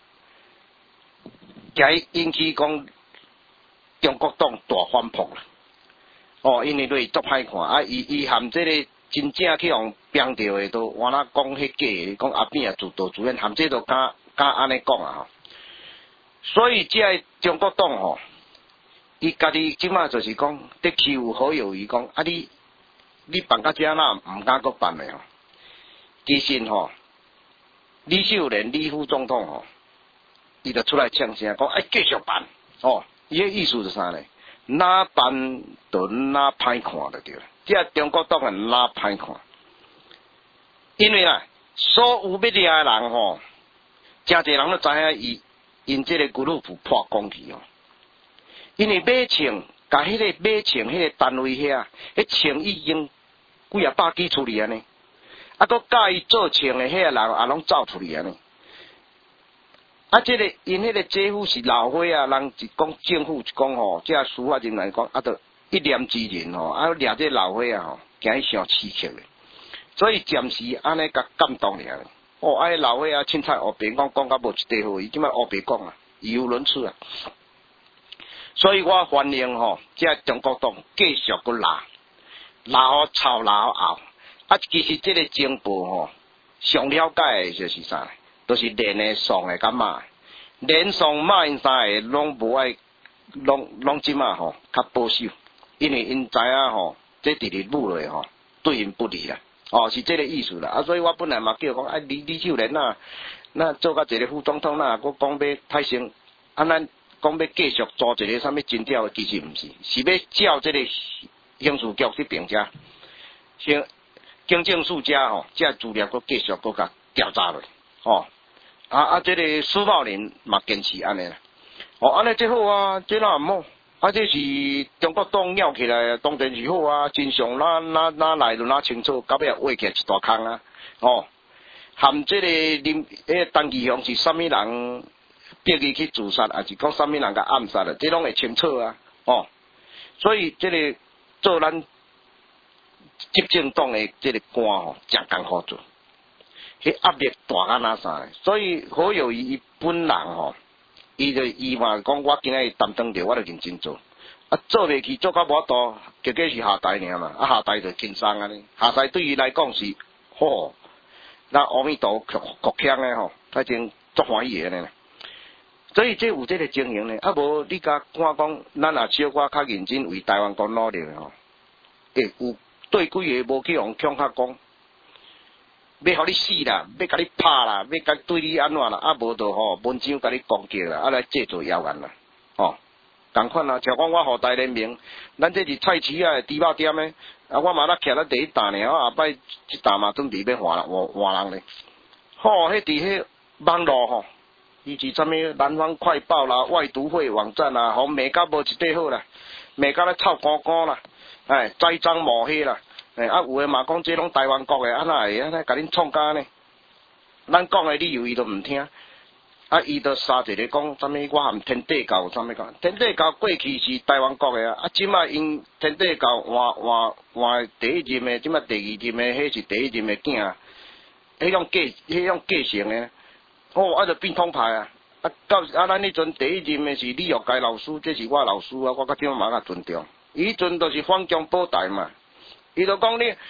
加引起讲中国党大反扑啦。哦，因为对足歹看啊，伊含这个真正去互标着的都我那讲迄假的，讲阿扁啊自导自演，含这都敢安尼讲啊吼。所以这个中国党吼，伊家己即马就是讲，得欺负好友谊讲啊你办到遮那毋敢搁办的吼。其实吼，李秀莲李副总统吼，伊就出来呛声讲，继续办哦。伊个意思是啥呢？哪办就哪歹看就对了。这中国党人哪歹看？因为啦，所有要掠的人吼，真侪人都知影因这个俱乐部破公去哦。因为买枪，甲迄个买枪迄个单位遐，迄枪已经几啊百支处理安尼。啊，佮介意做枪的迄个人也拢走出去安尼。啊，这个因迄个政府是老伙啊，人是讲政府是讲吼，这司法人员讲啊，都一念之仁吼，啊，掠这老伙啊吼，惊伊伤刺激咧，所以暂时安尼甲感动尔。哦，啊，老伙啊，凊彩黑白讲到无一地好，伊即摆黑白讲啊，语无伦次啊。所以我欢迎吼，这中国党继续搁拉好吵拉好拗。啊，其实这个情报吼，上了解的就是啥？都是连的、送的、甲骂，连送骂因三个拢无爱，拢即马吼较保守，因为因知影吼，这直直愈落吼，对因不利啦。哦，是这个意思啦。啊，所以我本来嘛叫讲，李秀莲呐，那做甲一个副总统呐，我讲要太成，啊，咱讲要继续做一个啥物真调的，其实毋是，是要照这个刑事局去评价，先。警政署家吼，这资料搁继续搁甲调查落，哦，这个苏茂林嘛坚持安尼啦，哦，安尼最好啊，这哪毋好，啊，这是中国党拗起来，当然是好啊，真相哪来就哪清楚，到尾挖起来一大坑啊，哦，含这个陈其雄是啥物人逼伊去自杀，还是讲啥物人甲暗杀的，这拢会清楚啊，哦，所以这个做咱。执政党的这个官吼，真艰苦做，迄压力大干哪啥？所以好友伊本人吼，伊嘛讲我今日担当着，我就认真做。啊，做袂去做到无多，结果是下台尔嘛。啊，下台就轻松安尼。下台对伊来讲是好，那阿弥陀国强的吼，反正足欢喜的呢。所以这有这个情形呢，啊无你甲看讲，咱也小可较认真为台湾国努力吼，有。对几个无去用恐吓讲，要互你死啦，要甲你拍啦，要甲对你安怎啦，啊无就吼文章甲你攻击啦，啊来制造谣言啦，哦，同款啊，像讲我互台联名，咱这是菜市啊猪肉店诶，啊我嘛咧徛咧第一担呢，我下摆即担嘛准备要换人咧，吼，迄伫迄网络吼，伊是啥物南方快报啦、外读会网站啦，互骂甲无一块好啦，骂甲咧臭干干啦。栽赃抹黑啦，有诶嘛讲这拢台湾国诶，安那会安尼甲恁创假呢？咱讲诶理由伊都毋听，伊都杀一个讲啥物？我含天地教啥物讲？天地教过去是台湾国诶啊，即摆因天地教换第一任诶，即摆第二任诶，迄是第一任诶囝，迄种继承诶，哦，就变统派啊！到咱迄阵第一任诶是李玉佳老师，这是我老师啊，我甲怎嘛甲尊重。伊阵都是反共保台嘛，伊就讲你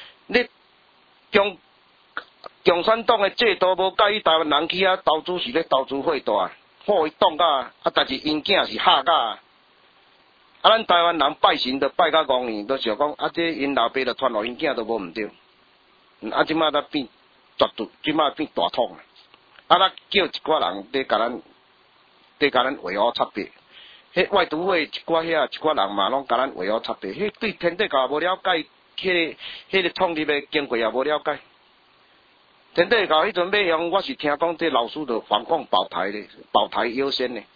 共产党的制度无介意台湾人去遐投资是咧投资会大，好伊当甲但是因囝是吓甲咱台湾人拜神都拜甲5年，都想讲这因老爸就传落因囝都无毋对，即马才变绝对，即马变大统咱叫一寡人咧甲咱在甲咱围殴插白。迄外都会一寡人嘛，拢甲咱围殴插白。迄对天地教无了解，迄个创立的经过也无了解。天地教迄阵要用，我是听讲这老师就反抗保台的，保台优先的。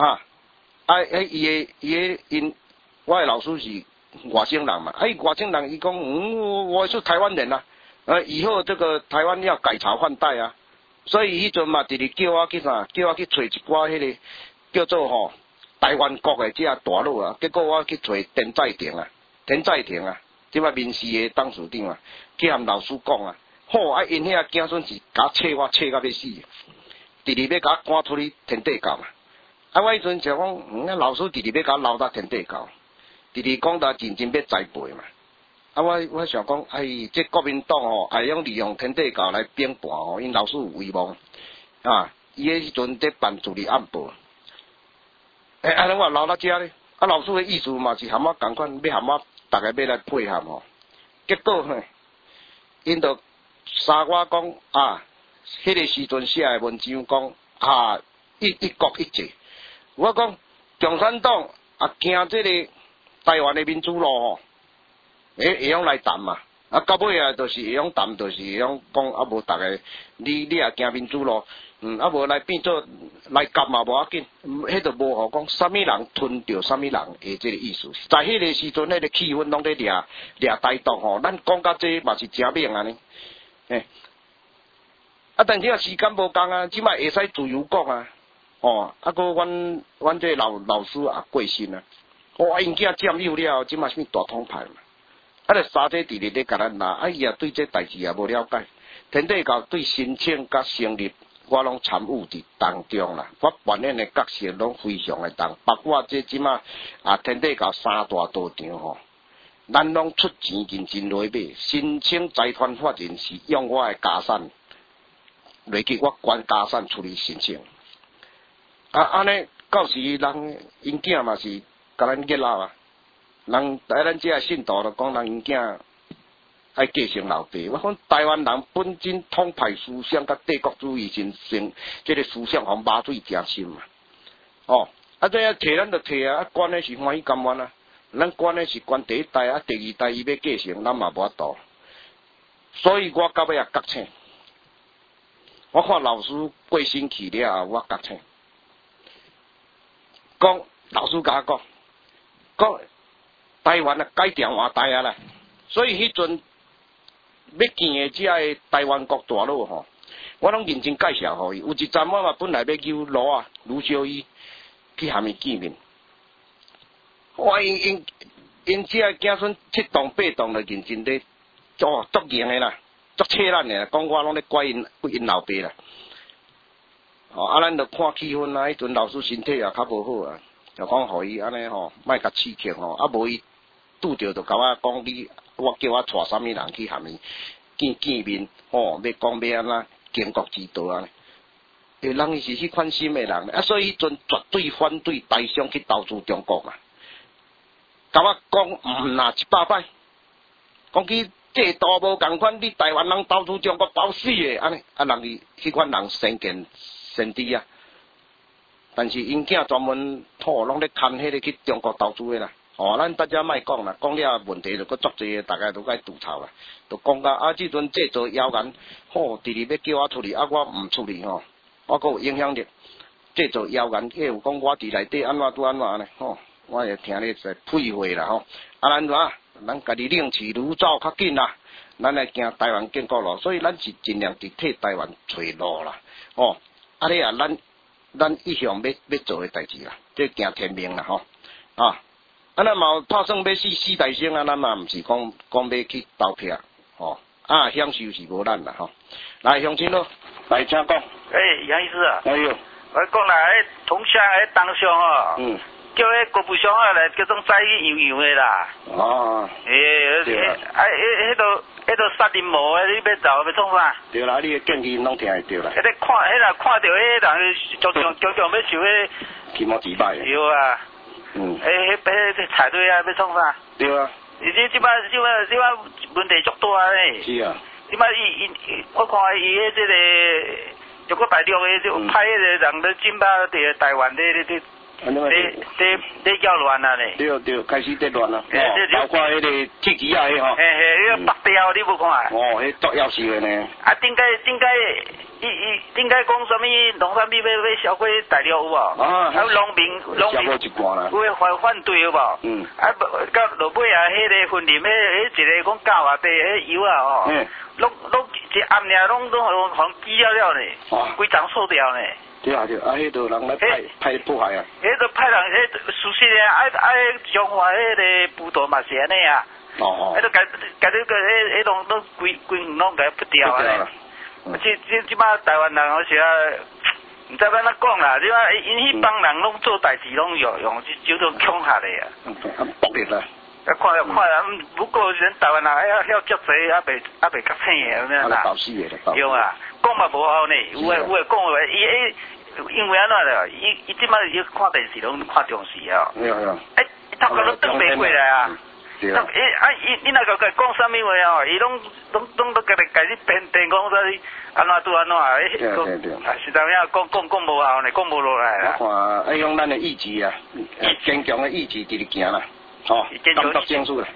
因我的老师是外省人嘛，外省人伊讲，我是台湾人啊，以后这个台湾要改朝换代啊，所以迄阵嘛，直直叫我去啥，叫我去找一寡迄个叫做台湾国的这大佬啊，结果我去找田在庭啊，即摆民事的董事长啊，去和老师讲啊，因遐子孙是甲切我切到要死，直直要甲我赶出去天地教嘛。我迄阵就讲，老师直直要甲我留到天地教，直直讲到认真要栽培嘛。我想讲，这国民党爱用利用天地教来变盘因老师有威望伊迄时阵在办助理安保，安尼我留到遮咧，老师的意思嘛是和我共款，要和我大家要来配合结果因就杀我讲迄个时阵写的文章讲一国一制。我讲共产党惊这个台湾的民主路会用来谈嘛，到尾就是会用谈，就是会用讲无大家你也惊民主路，无来变做来夹嘛无要紧，迄就无好讲，啥物人吞掉啥物人的这个意思。在迄个时阵，迄个气氛拢在掠台独咱讲到这嘛是真明安尼，但是时间无共即摆会使自由讲啊。个阮这老师也过身啊，因囝占有了，即嘛什么大统派嘛，就三者直直咧甲咱拿，伊也对这代志也无了解，天地教对申请甲成立，我拢参与伫当中啦，我扮演的角色拢非常的重，包括这即马天地教三大道场咱拢出钱认真来买，申请财团法人是用我的家产，落去我管家产处理申请。安尼到时人因囝嘛是甲咱结闹啊，人在咱这信徒就讲人因囝爱继承老爸。我讲台湾人本身统派思想甲帝国主义真这个思想互麻醉真深嘛。这摕咱就摕啊，管的是欢喜甘愿啊。咱管的是管第一代第二代伊要继承，咱嘛无法度。所以我到尾也觉醒，我看老师过身去了，我觉醒。讲老师甲我讲台湾改朝换代啦，所以迄阵要见的这个台湾国大佬我拢认真介绍互伊。有一站我嘛本来要求卢小伊去和伊见面，因这个子孙7栋8栋就认真咧足硬的啦，足切咱的，讲我拢咧怪因老爸啦。咱就看气氛迄阵老师身体也较无好啊，就讲互伊安尼莫甲刺激无伊拄着就甲我讲我叫我带啥物人去和伊见面要讲要安怎建国之道安尼。人伊是迄款心的人所以迄阵绝对反对台商去投资中国嘛。甲我讲100摆，讲去制度无共款，你台湾人投资中国投死的安尼人伊迄款人先见。先知啊，但是因囝专门拢咧看迄个去中国投资的啦。咱大家莫讲啦，讲了问题就搁足济，大家都该吐槽啦。就讲到即阵制作谣言，直直要叫我处理，我毋处理我搁有影响力。制作谣言，有讲我伫内底安怎拄安怎呢？我也听咧在屁话啦咱家己另起炉灶较紧啦。咱来行台湾建国路，所以咱是尽量伫替台湾找路啦。你咱一向要做的代志啦，这行天命啦咱嘛打算要死大生啊，咱嘛毋是讲要去投票享受是无咱啦来乡亲咯，来请讲。 杨医师啊。 哎呦， 我讲啦，同乡当乡叫国父乡来叫种在去样的啦。迄个杀人魔你要走要创啥？ 对啦，你的建议拢听会对啦。 看到迄人常常要受起毛几摆。 对啊。菜队要创啥？ 对啊。 即摆问题足大咧。 是啊。 即摆我看伊这个中国大陆的就派迄个人咧进巴伫台湾咧交乱啊咧。 对，开始在乱啊。包括迄个铁旗啊，迄吼。 迄个白雕你无看啊？ 迄毒药是的呢。 啊，顶解讲什么农产品要销过大陆有无？啊，农民会反对有无？啊，到落尾啊，迄个婚礼迄一个讲教啊，地迄油啊吼，拢一暗尔拢互挤了呢，规张扫掉呢。 对啊，迄度人来派迫害啊。 迄个派人，迄事实啊，中华迄个部队嘛是安尼啊。迄个甲你个迄拢规拢甲不掉啊。即摆台湾人好时啊，唔知要怎讲啦。即摆因迄帮人拢做代志拢用这种恐吓的啊。 暴力啦。 看啊，不过人台湾人遐足济，还袂较醒的，安尼啦。对啊，讲嘛无好呢。有诶讲话，因为安怎了？伊即摆伊看电视拢看电视啊。他可能倒袂过来啊。你若个讲啥物话哦，伊拢家己编讲说安怎拄安怎啊？实在影讲无效呢，讲无落来啦。 我看用咱的意志啊，坚强的意志直直行啦，吼，当作战术啦。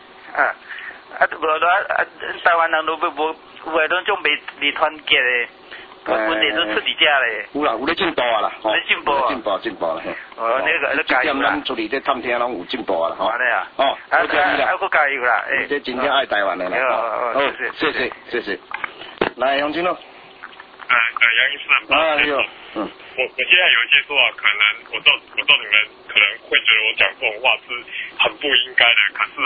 台湾人都无有诶，拢种未团结的。问题都出伫遮咧。 有啦，有咧进步啊啦， 有咧进步啦。 加油咱处理这探听拢有进步啊啦，吼。 安尼啊。 多谢你啦。 还加油啦， 这真正爱台湾的啦。好，谢谢。来，杨军喽。 杨医师。 你好。 我现在有一些说法，可能我知道你们可能会觉得我讲这种话是很不应该的，可是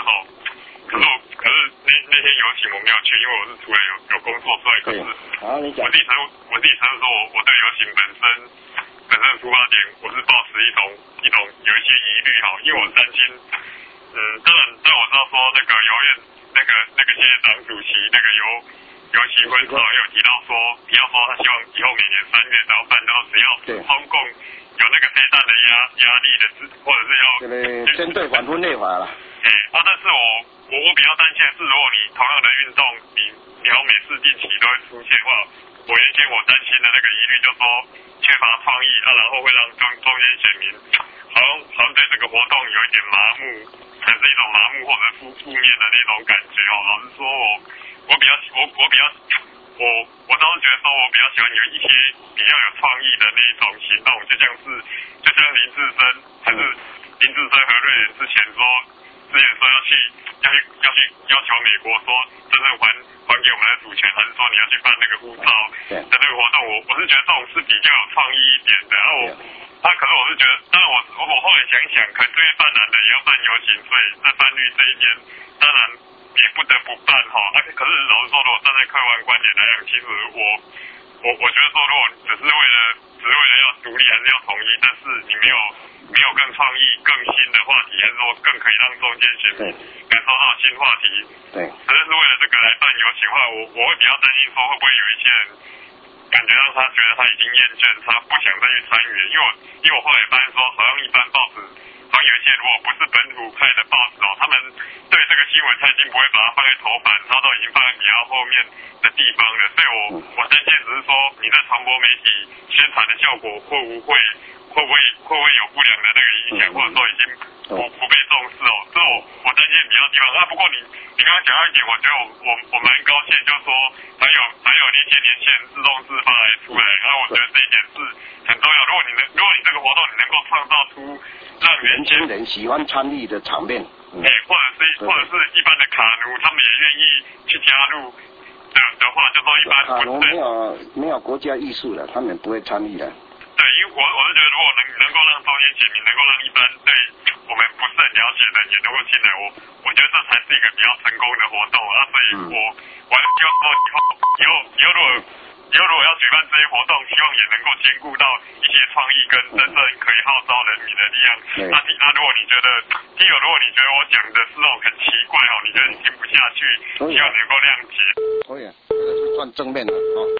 那天游行我没有去，因为我是除了有工作之外，可是我自己承认说我对游行本身的出发点，我是抱持一种有一些疑虑哈，因为我担心，当然我知道说那个游院那个现在党主席那个游锡堃也有提到说他希望以后每年3月都要办，然后只要中共有那个飞弹的压力的，或者是要针对反婚立法啦。 但是我比较担心的是，如果你同样的运动，你好每次近期都会出现的话，我原先我担心的那个疑虑就是说缺乏创意然后会让中间选民好像对这个活动有一点麻木，产生一种麻木或者负面的那种感觉哦。老实说，我倒是觉得说我比较喜欢有一些比较有创意的那种行动，就像林志深和瑞元之前说要去要求美国说真正还给我们的主权，还是说你要去办那个护照的那个活动，我是觉得这种是比较有创意一点的。可是我是觉得，当然我后来想想，可能这边办男的也要办游行，所以在办绿这一边，当然也不得不办哈。可是老实说，如果站在客观观点来讲，其实我觉得说，如果只是为了要独立还是要统一，但是你没有更创意、更新的话题，还是说更可以让中间选民感受到新话题。对。可是为了这个来办游行的话，我会比较担心说，会不会有一些人感觉到他觉得他已经厌倦，他不想再去参与。因为我后来发现说，好像一般报纸，好像有一些如果不是本土派的报纸他们对这个新闻他已经不会把它放在头版，他都已经放在比较后面的地方了。所以我担心只是说，你在传播媒体宣传的效果会不会有不良的那个影响，或者说已经不被重视哦？这我担心比较地方。不过你刚刚讲到一点，我觉得我蛮高兴，就是说还有那些年轻人自动自发来出来，我觉得这一点是很重要。如果你这个活动你能够创造出让年轻人喜欢参与的场面， 或者是一般的卡奴，他们也愿意去加入的话，就说一般卡奴没有国家艺术的，他们不会参与的。 对，因为我是觉得，如果能够让中间选民，能够让一般对我们不是很了解的也能够进来，我觉得这才是一个比较成功的活动所以我还希望说以后如果要举办这些活动，希望也能够兼顾到一些创意跟真正可以号召人民的力量。如果你觉得我讲的是那种很奇怪你觉得你听不下去，希望能够谅解。 可以，这个是算正面的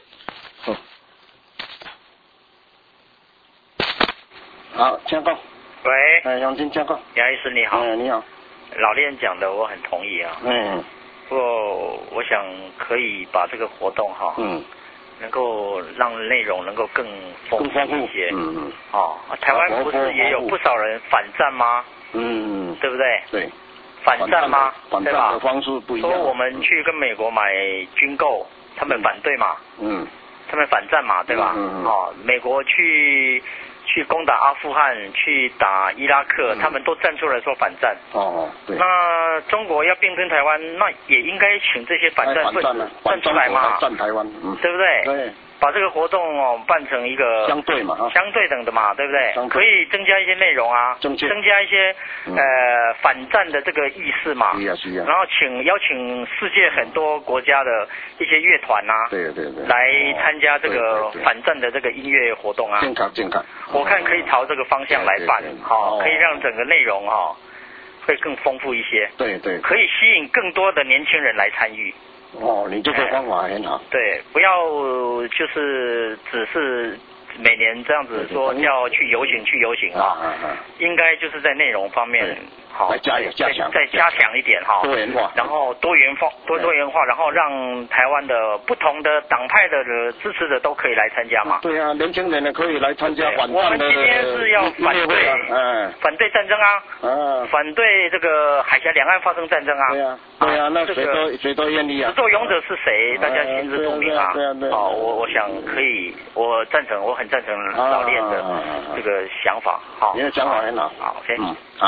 好，请讲。 喂。 杨军，请讲。 杨医师你好。 你好。 老练讲的我很同意啊。不过我想可以把这个活动能够让内容能够更丰富一些。台湾不是也有不少人反战吗？对不对？ 对。 反战吗？ 反战的方式不一样。 说我们去跟美国买军购，他们反对嘛？他们反战嘛，对吧？美国去攻打阿富汗，去打伊拉克，他们都站出来说反战。 对。 那中国要并吞台湾，那也应该请这些反战分子站出来嘛？ 站台湾， 对不对？ 对。 把这个活动办成一个相对等的嘛，对不对？可以增加一些内容啊，增加一些反战的这个意识嘛。然后邀请世界很多国家的一些乐团啊， 对， 来参加这个反战的这个音乐活动啊。 健康。 我看可以朝这个方向来办，可以让整个内容会更丰富一些。 对， 可以吸引更多的年轻人来参与。 你这个方法很好。 对，不要就是只是每年这样子说要去游行应该就是在内容方面再加强一点多元化， 然后多元化，然后让台湾的不同的党派的支持者都可以来参加嘛。 对啊，年轻人呢可以来参加反战的。 我们今天是要反对战争啊，反对这个海峡两岸发生战争啊。 对啊，那谁都愿意啊。 始作俑者是谁？大家心知肚明啊。我想可以，我很赞成老练的这个想法。 你的想法很好。 好 ，OK。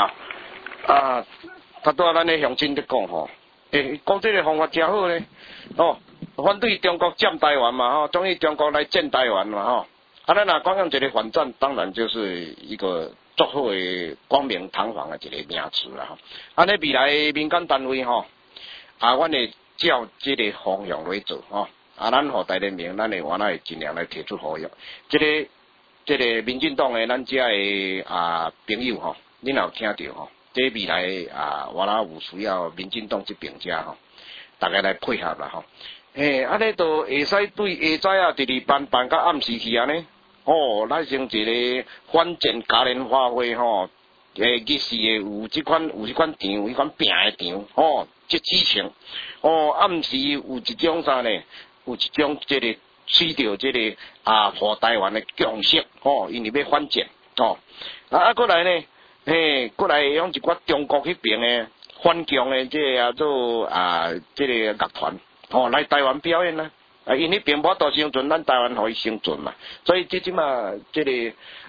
他拄咱咧乡亲在讲讲这个方法真好咧，反对中国占台湾嘛，终于中国来占台湾嘛，咱若讲用这个反战，当然就是一个足好的光明堂皇的一个名词啦。安尼未来民间单位阮会照这个方向来做咱互台联盟，咱会尽量来提出呼吁。这个民进党的咱遮的朋友恁有听到这未来我有需要民进党这边遮大家来配合啦安尼都会使对下早第二班办到暗时去安尼咱先一个反战嘉年华会日时的有这款场，有一款拼的场这之前暗时有一种啥呢？有一种这个取到这个和台湾的共识因为要反战过来呢。过来用一寡中国迄边的反共的这个做这个乐团来台湾表演啦。因迄边无多生存，咱台湾可以生存嘛。所以即马这个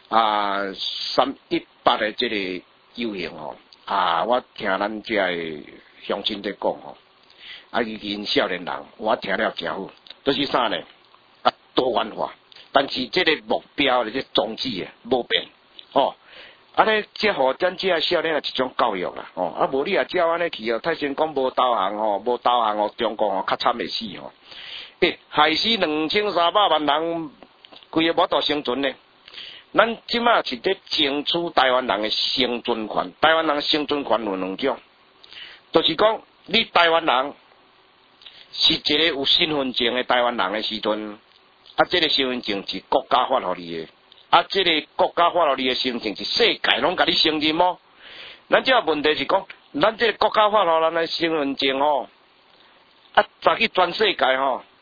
318的这个游行我听咱这个乡亲在讲因少年人我听了真好，都是啥呢？多元化，但是这个目标的这宗旨无变安尼即互咱即少年一种教育啦无你照安尼去太先讲无导航中国较惨会死害死2300万人，规个无度生存呢。咱即马是在争取台湾人的生存权。台湾人的生存权有两种，就是讲你台湾人是一个有身份证的台湾人的时阵，这个身份证是国家发予你的。这个国家发予你的身份证是世界拢甲你承认吗？咱这个问题是讲，咱这个国家发予咱的身份证早去全世界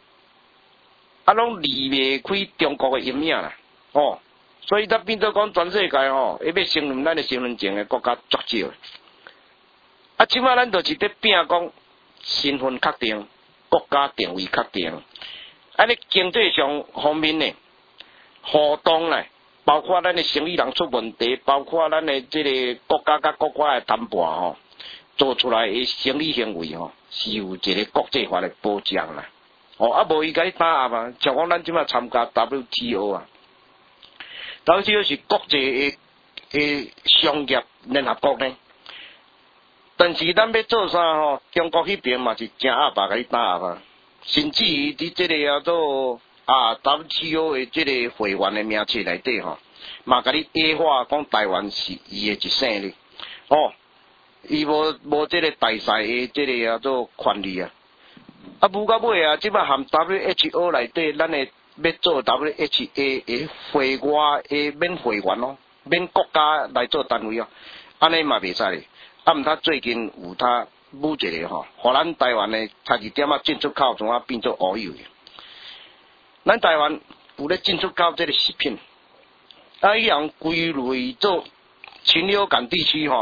拢离袂开中国的阴影啦所以咱变做讲全世界要承认咱的身份证的国家足少。即摆咱就是在拼讲身份确定、国家定位确定，安尼经济上方面呢，互动呢。包括咱的生意人出问题，包括咱的这个国家甲国家的谈判做出来的生理行为是有一个国际法的保障啦。无伊甲你打压像讲咱即马参加 WTO WTO 是国际的商业联合国呢。但是咱要做啥中国迄边嘛是真阿爸甲你打压甚至于伫这个做WTO 的这个会员的名册内底嘛甲你矮化讲台湾是伊的一省哩伊无这个大赛的这个做权利舞到尾即摆含 WHO 内底咱的要做 WHA 的会外的免会员免国家来做单位安尼嘛袂使哩。毋他最近有他舞一个互咱台湾的差一点进出口从变做乌有咱台湾有咧进出口这个食品，啊，伊用归类做禽流感地区吼，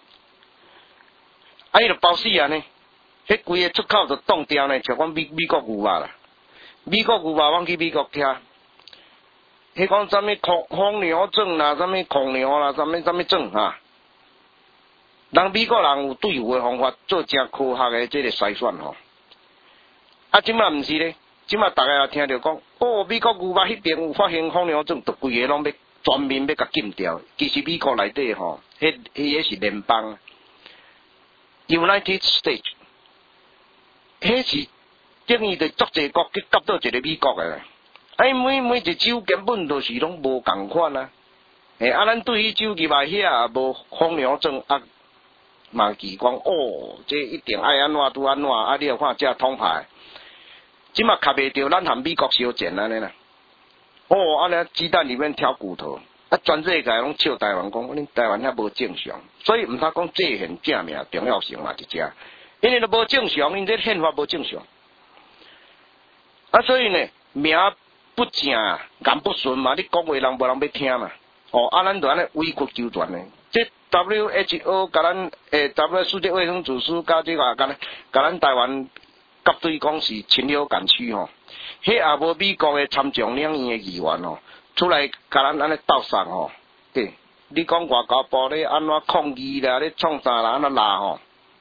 啊，伊就包死啊呢，迄规个出口就冻掉呢，像讲美国牛肉啦，美国牛肉我去美国听，迄讲啥物红牛症啦，啥物狂牛啦，啥物症哈。人美国人有对付的方法，做正科学的这个筛选吼。啊，即马毋是咧，即马大家也听着讲，哦，美国牛肉迄边有发现红牛症，都规个拢要全面要甲禁掉。其实美国内底吼，迄是联邦 United States， 迄是等于着足济国去夹到一个美国的啦。哎，每一州根本都是拢无共款啊。啊，咱对于州入来遐无红牛症啊。嘛奇讲哦，这一定爱安怎拄安怎，啊！你要看这通牌，即马卡袂着，咱和美国相前安尼啦。哦，安尼鸡蛋里面挑骨头，啊！全世界拢笑台湾讲，恁台湾遐无正常，所以毋通讲这现正命重要性嘛，一只，因为都无正常，因这宪法无正常，啊！所以呢，名不正，言不顺嘛，你讲话人无人要听嘛。哦，啊，咱就安尼委曲求全呢。这 WHO 甲咱W 世界卫生组织甲这个甲咱台湾甲对讲是禽流感区吼，迄也无美国的参众两院的议员吼出来甲咱安尼斗相吼，对，你讲外交部咧安怎抗议啦，咧创啥啦，安怎拉吼，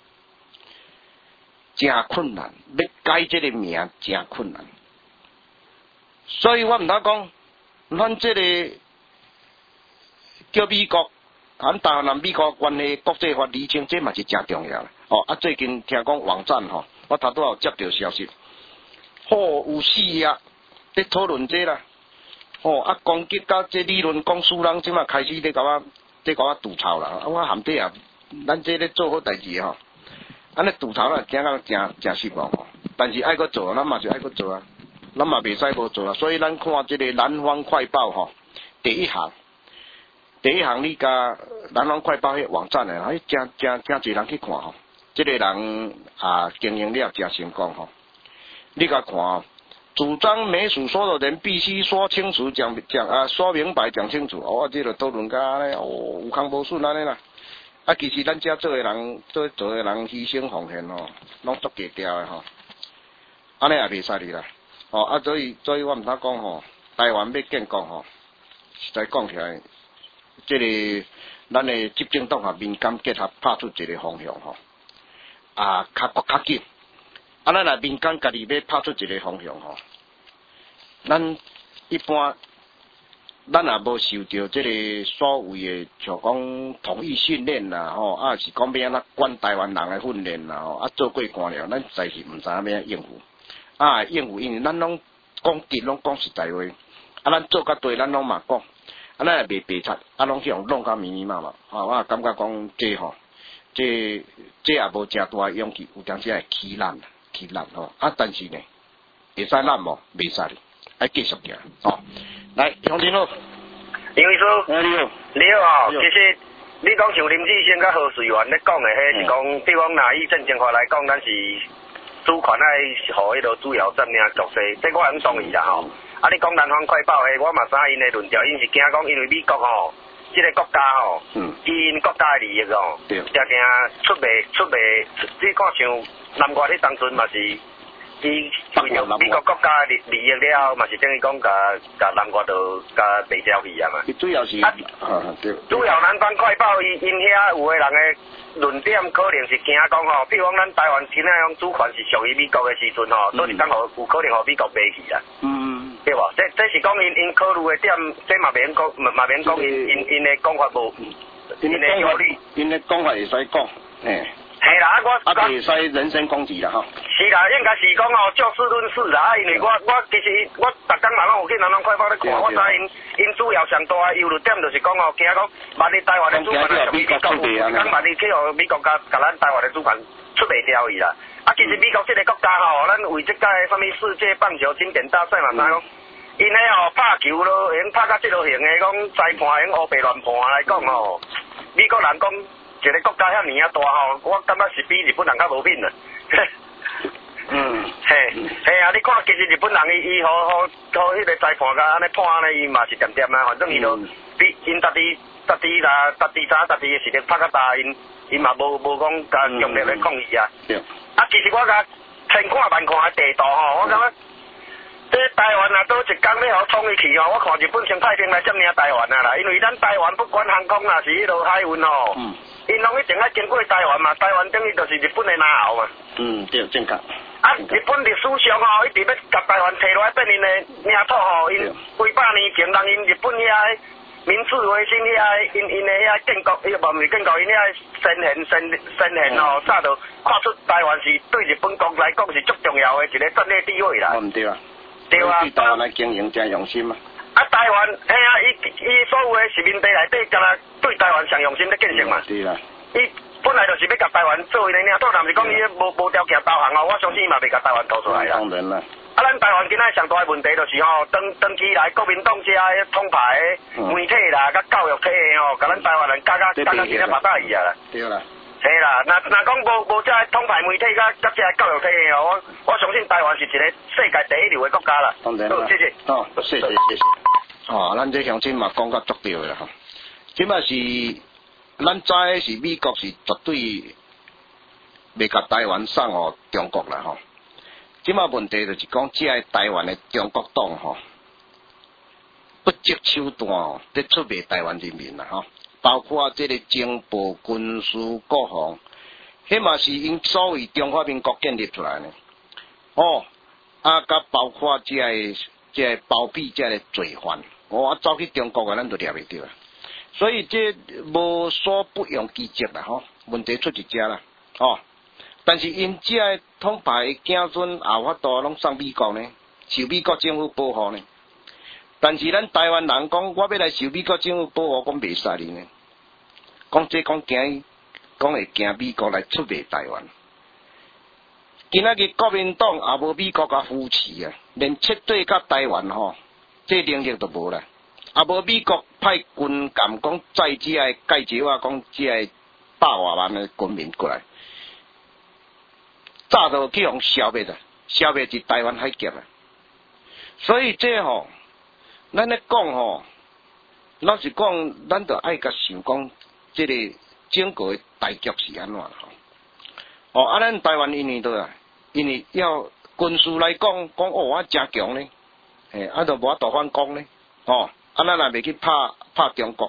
真困难，要改这个名真困难，所以我毋通讲，咱这个叫美国。咱台湾人美国关系国际法厘清，这嘛是真重要啦。哦，啊，最近听讲网站吼，我头拄有接到消息，有4啊，咧讨论这啦。哦，啊，攻击甲这理论讲书人，即马开始咧甲我吐槽啦。啊，我含底啊，咱这咧做好代志吼，安尼吐槽啦，听到真失望吼。但是爱搁做，咱嘛是爱搁做啊，咱嘛袂使无做啊。所以咱看这个南方快报吼，第一行，你甲南方快报迄网站诶，迄真侪人去看吼。这个人啊，经营了真成功吼。你甲看哦，主张美属所有人必须说清楚，说明白，讲清楚。哦，这个讨论甲安尼，哦，有康无顺安尼啦。啊，其实咱遮做诶人，做诶人牺牲奉献吼，拢足低调诶吼。安尼也袂使哩啦。哦，啊，所以我毋通讲吼，台湾要建国吼，实在讲起来。这个咱的执政党和民间结合，拍出一个方向吼，啊，较紧。啊，咱来民间家己要拍出一个方向吼，咱一般咱也无受到这个所谓的像讲统一训练啦吼，啊是讲要安怎管台湾人的训练啦吼，啊做过官了，咱实是毋知影要应付，啊应付，因为咱拢讲直，拢讲实在话，啊咱做甲对，咱拢嘛讲。啊，咱也袂白贼，啊，拢去用弄甲密密麻麻，啊，我也感觉讲这吼，这也无诚大勇气，有当时会起懒吼，啊，但是呢，会使懒无？袂使哩，爱继续行，吼。来，乡亲好， 林秘书， 你好， 你好，其实你讲像林志胜甲何水源咧讲的，迄是讲，比方拿以政经法来讲，咱是主权爱互迄个主要占领局势，这我很同意啦吼。啊！你讲南方快报诶，我嘛知因诶论调，因是惊讲，因为美国吼，即个国家吼，因国家诶利益吼，定出卖，你看像南瓜迄当阵嘛是，伊为着美国国家诶利益了后，嘛是等于讲甲南瓜都甲白掉去啊嘛。 主要是对。 主要南方快报因遐有诶人诶论点，可能是惊讲吼，比如讲咱台湾现在种主权是属于美国诶时阵吼，都是刚好有可能互美国买去啊。对无？这是讲因考虑的点，这嘛免讲，因的讲法无，因的效率， 因的讲法会使讲， 系啦，我会使人身攻击啦吼。 是啦，应该是讲哦，就事论事啦，因为我其实我逐工嘛拢有去南方快报咧看，我知因主要上大的忧虑点就是讲哦，惊讲万一台湾的主权属于美国，讲万一去互美国甲咱台湾的主权出袂掉去啦。啊，其实美国这个国家吼，咱为这届什么世界棒球经典大赛嘛，知讲，因迄吼拍球咯，用拍到这落型的，讲裁判用乌白乱判来讲吼，美国人讲一个国家遐尔啊大吼，我感觉是比日本人较无品啦。 嘿啊！你看，其实日本人伊好迄个裁判甲安尼判安尼，伊嘛是点点啊，反正伊都比因家己知的实力拍较大，因嘛无讲甲强烈咧抗议啊。啊，其实我甲千看万看的地图吼，我感觉这台湾啊，倒一工咧互冲伊去吼，我看日本先派兵来占领台湾啊啦，因为咱台湾不管航空啦是迄落海运吼，因拢一定要经过台湾嘛，台湾等于就是日本的拿后嘛。 对，正确。 啊，日本历史上吼，一直要甲台湾摕落来变因的领土吼，因几百年前人因日本遐明治维新遐因的遐建国，无是建国，因遐先贤吼，早就看出台湾是对日本国来讲是足重要的一个战略地位啦。 唔对啊。 对啊。 对台湾来经营真用心啊。 啊，台湾嘿啊，伊所有的殖民地内底，敢若对台湾上用心在建设嘛。 对啦。 伊本来就是要甲台湾作为领土，但是讲伊无条件投降哦，我相信伊嘛袂甲台湾投出来啦。 当然啦。 啊，咱台湾今仔上大的问题就是吼，长期来国民党遮个统派的媒体啦，甲教育体的吼，甲咱台湾人教真正白大意啊啦。 对啦。 嘿啦，若讲无遮统派媒体甲遮教育体的哦，我相信台湾是一个世界第一流的国家啦。 当然啦。 好，谢谢。 哦，谢谢。咱这乡亲嘛讲甲足对啦吼，即嘛是咱知的是美国是绝对袂甲台湾送互中国啦吼。即马问题就是讲，即个台湾的中国党吼，不择手段哦，在出卖台湾人民啦吼，包括即个情报、军事、国防，迄嘛是因所谓中华民国建立出来呢。甲包括即个包庇即个罪犯，走去中国啊，咱就抓袂着啊。所以这无所不用其极啦吼，问题出一只啦但是因这个统派的子孙也有法度拢送美国呢，受美国政府保护呢。但是咱台湾人讲，我要来受美国政府保护，讲袂使哩呢。讲会惊美国来出卖台湾。今仔日国民党也无美国甲扶持啊，连撤退甲台湾这能力都无啦。也无美国派军舰讲载这个介绍啊，讲这个百外万的军民过来。早就去互消灭了，消灭是台湾海峡啊！所以这咱咧讲老实讲，咱就爱甲想讲，这个整个的大局是安怎咱台湾因为要军事来讲我真强呢，就无法度反攻呢，咱也袂去拍中国，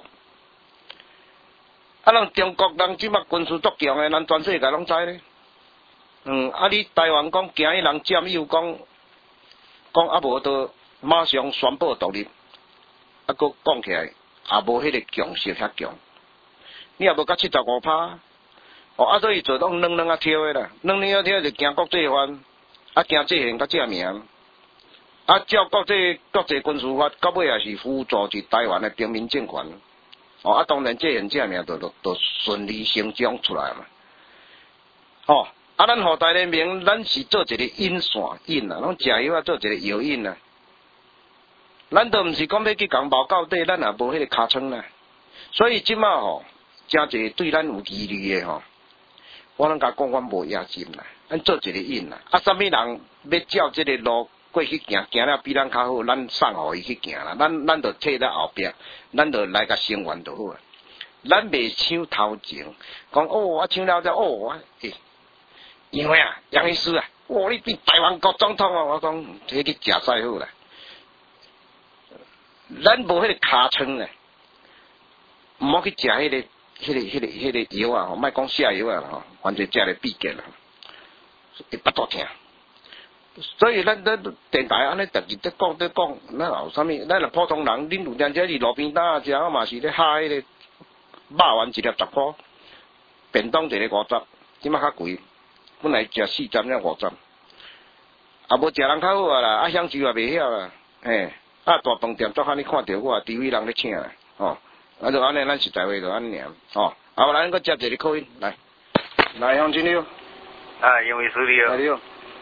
咱中国人即马军事足强的，咱全世界拢知呢。你台湾讲惊伊人占有讲无都马上宣布独立，佫讲起来也无迄个强势遐强，你也无甲75%，所以做拢软啊跳的啦，软跳就惊国际法，惊这行甲这名，照国际军事法，到尾也是辅助是台湾的平民政权，当然这行这名就顺理成章出来嘛，咱互台人民，咱是做一个引线引啊，拢食药做一个药引啊。咱都毋是讲要去共谋到底，咱也无迄个尻川啦。所以即马真侪对咱有疑虑的我拢甲讲，阮无野心啦，咱做一个引啦。啥物人要照这个路过去行了比咱较好，咱送互伊去行啦。咱就退在后壁，咱就来甲声援就好啊。咱袂抢头前，讲我抢了因为杨医师啊，你变台湾国总统我讲这去食赛好啦。咱无迄个尻川咧，毋好去食迄个药啊，莫讲下药啊反正食咧必结啦，会巴肚疼。所以咱电台安尼逐日在讲，咱有啥物？咱普通人，恁有当时伫路边摊食，嘛是咧下迄个肉丸一粒10块，便当一个50，即马较贵。本来食4针才5针，无食人较好啊啦，享受也袂晓啦，大饭店昨昏你看到我除非人咧请啦，就安尼，咱实在话就安尼尔，后来咱搁接一个口音来，乡亲你好， 因为是你好。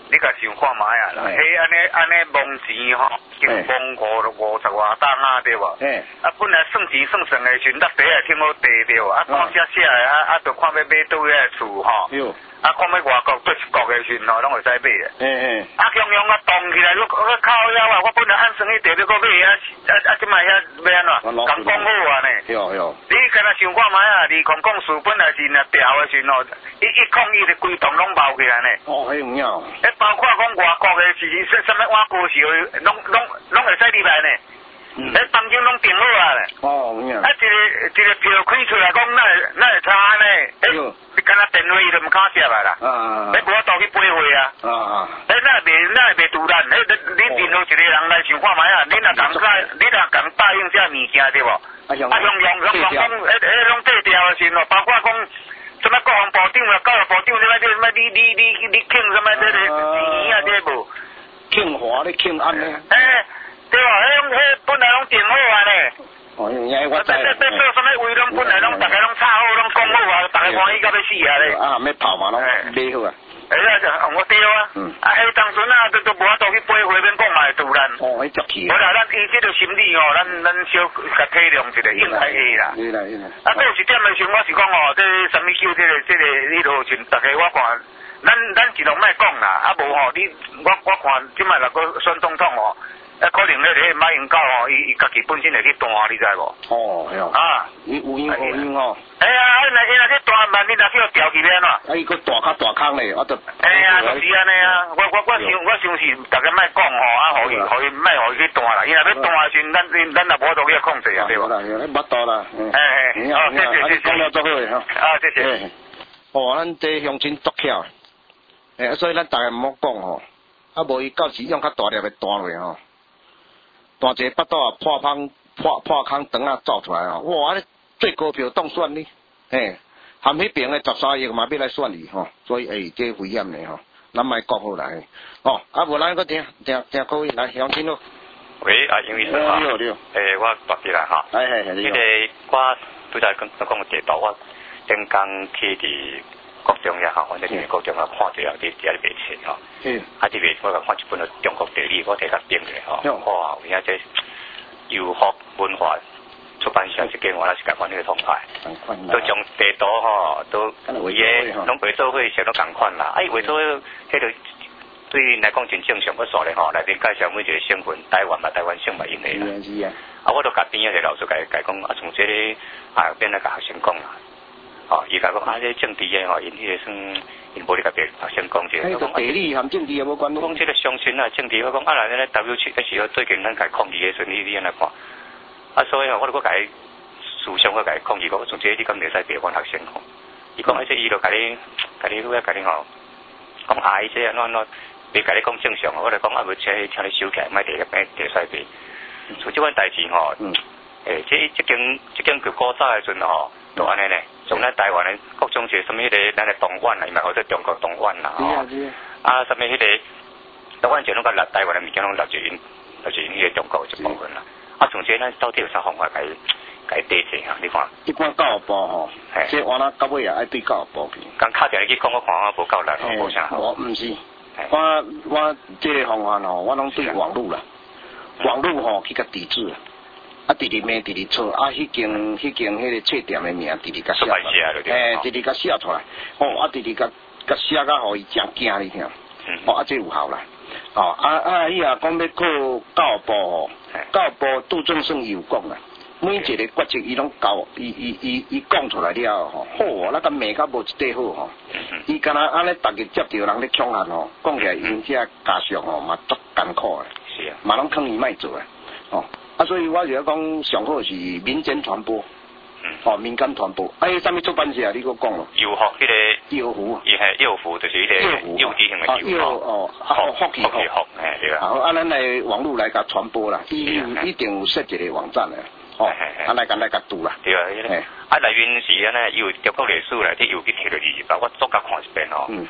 你甲想看卖啊啦，迄安尼蒙钱吼，就蒙50外档啊，对无？啊，本来算钱算算的时阵，落地也挺好地着，啊，讲写写的啊，就看要买倒个厝吼。啊，看要外国对一国的时阵吼，拢会使买的。啊，强强啊动起来，我靠腰啊！我本来按生意地要搁买啊，即摆遐要安怎？咁讲好啊呢？你敢若想看卖啊？离空公司本来是若调的时阵吼，一抗议的规栋拢包起来呢。迄有影。包括讲外国的是什么碗锅是拢会使入来呢。房间拢订好啊咧。有影。啊，一个票开出来讲，那会差呢？你敢若电话伊就唔敢接啊啦。你无倒去背货啊。那会袂突然？你任何一个人来想看卖啊？你若敢答应这物件对无？用讲，拢对调的时咯，包括讲什么国防部长啊、教育部长什么你庆什么这个钱啊这无？庆华你庆安呢？对哇，迄本来拢定好啊咧。我知。做什么位拢本来拢大家拢炒好，拢讲好啊，大家欢喜到要死啊咧。啊，要跑嘛拢买好啊。我对啊。迄当阵啊，都无法度去背回免讲嘛会突然。迄足气。无啦，咱伊即个心理吼，咱小甲体谅一下，应该会啦。会啦。啊，还有一点的时候，我是讲吼，这什么叫这个你落群，大家我看，咱尽量莫讲啦，啊无吼，我看即摆若个选总统吼。可能咧，马英九吼，伊家己本身会去弹，你知无？啊，有影吼。伊若去弹，万一若去调去咧喏。伊个大坑咧，我就。就是安尼啊，我想是大家莫讲吼，啊，互伊莫互伊去弹啦。伊若要弹的时阵，咱也无度去控制啊，对无？无度啦。谢谢。讲了足好诶吼。啊，谢谢。咱这乡亲足巧，所以咱大家毋好讲吼，啊，无伊到时用较大粒诶弹落吼。大一个巴肚啊破坑肠啊走出来哦，哇！最高票当选呢，含迄边的13亿嘛要来选你吼，所以这危险的吼，咱莫讲好来啊无咱个听各位来乡亲咯。喂，杨医生啊，你好，我大吉啦哈，迄个我拄才讲地道，我顶工去伫国中也好，反正伫国中啊看着啊，伫遐卖册吼。啊！这边我甲看一本中国地理，我摕甲订咧吼。哇！有影这优学文化出版社这间，我也是甲款迄个通派，都将地图吼都伊个拢袂做伙写都共款啦。袂做伙，迄个对因来讲真正常不错咧吼。内面介绍每一个省份，台湾嘛，台湾省嘛，因诶啦。啊！我都甲边仔个老师甲讲，啊，从这个变来甲学生讲啦。伊甲讲这政治诶吼，因迄个算。因无咧甲别学生讲者，地理含政治也无关。讲即个乡亲啊，政治我讲啊来咧 W7，但是最近咱甲抗议诶时阵，你安来看？啊，所以吼，我甲伊思想，我甲伊抗议，我从这你敢袂使别管学生吼？伊讲迄个伊就甲你吼，讲伊这安怎，别甲你讲正常，我就讲啊，无请你收起来，莫地使别。像即款代志吼，即间叫古早诶时阵吼。就安尼咧，从咱台湾的各种些什么迄个咱的动漫啦，伊嘛或者中国动漫啦，啊，什么迄个台湾就拢甲台湾的物件拢纳入因迄个中国一部分啦。啊，从这咱到底有啥方法甲伊对治啊？你看，一般教育部吼，即我那到尾也爱对教育部去。刚敲电话去讲，我看我无够力，无啥好。我毋是，我这个方法吼，我拢对网络啦，网络吼去甲抵制。啊，直直骂，直直错，啊，迄间迄个册店的名，直直甲写出来，直直甲写出来，啊，直直甲写甲互伊真惊你听，啊，这有效啦，伊也讲要靠教育部吼，教育部杜正胜伊有讲啦，每一个决策伊拢教，伊讲出来了吼，好，咱甲骂甲无一块好吼，伊敢若安尼，逐个接着人咧抢案吼，讲起来因遮家属吼嘛足艰苦诶，是啊，嘛拢劝伊莫做诶，啊，所以我就讲上好是民间传播，民间传播。啥物出版社你给我讲咯？幼学迄个幼福，伊系幼福，就是迄个幼稚型的幼福器，对啊。好，咱来网络来甲传播啦，一定有设一个网站的，来甲读啦。对啊，内面是安尼，有中国历史内底又去摕落去，把我逐甲看一遍吼。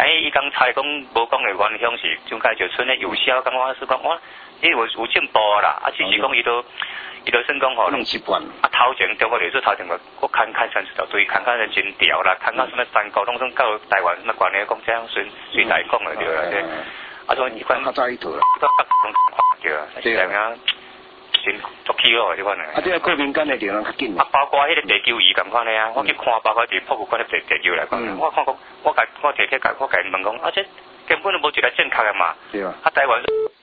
伊讲猜讲无讲的原乡是中间就村的有效，讲我是讲我，伊有进步啦，啊，只是讲伊都算讲吼， 弄习惯。 啊，头前中国历史头前我看三十条对，看人真调啦，看什么山高拢算到台湾什么关系讲这样随台讲的对啦，对。啊，所以你看， 较早一套啦， 这个北东对啊，是啊，真足气哦，这款的。 啊，这个过敏感的地方较紧。 啊，包括迄个地球仪咁款的啊，我去看，包括伫博物馆的地球来讲，我看讲，我摕去甲我问讲，啊，这根本都无一个正确的嘛。 对啊。 啊，台湾。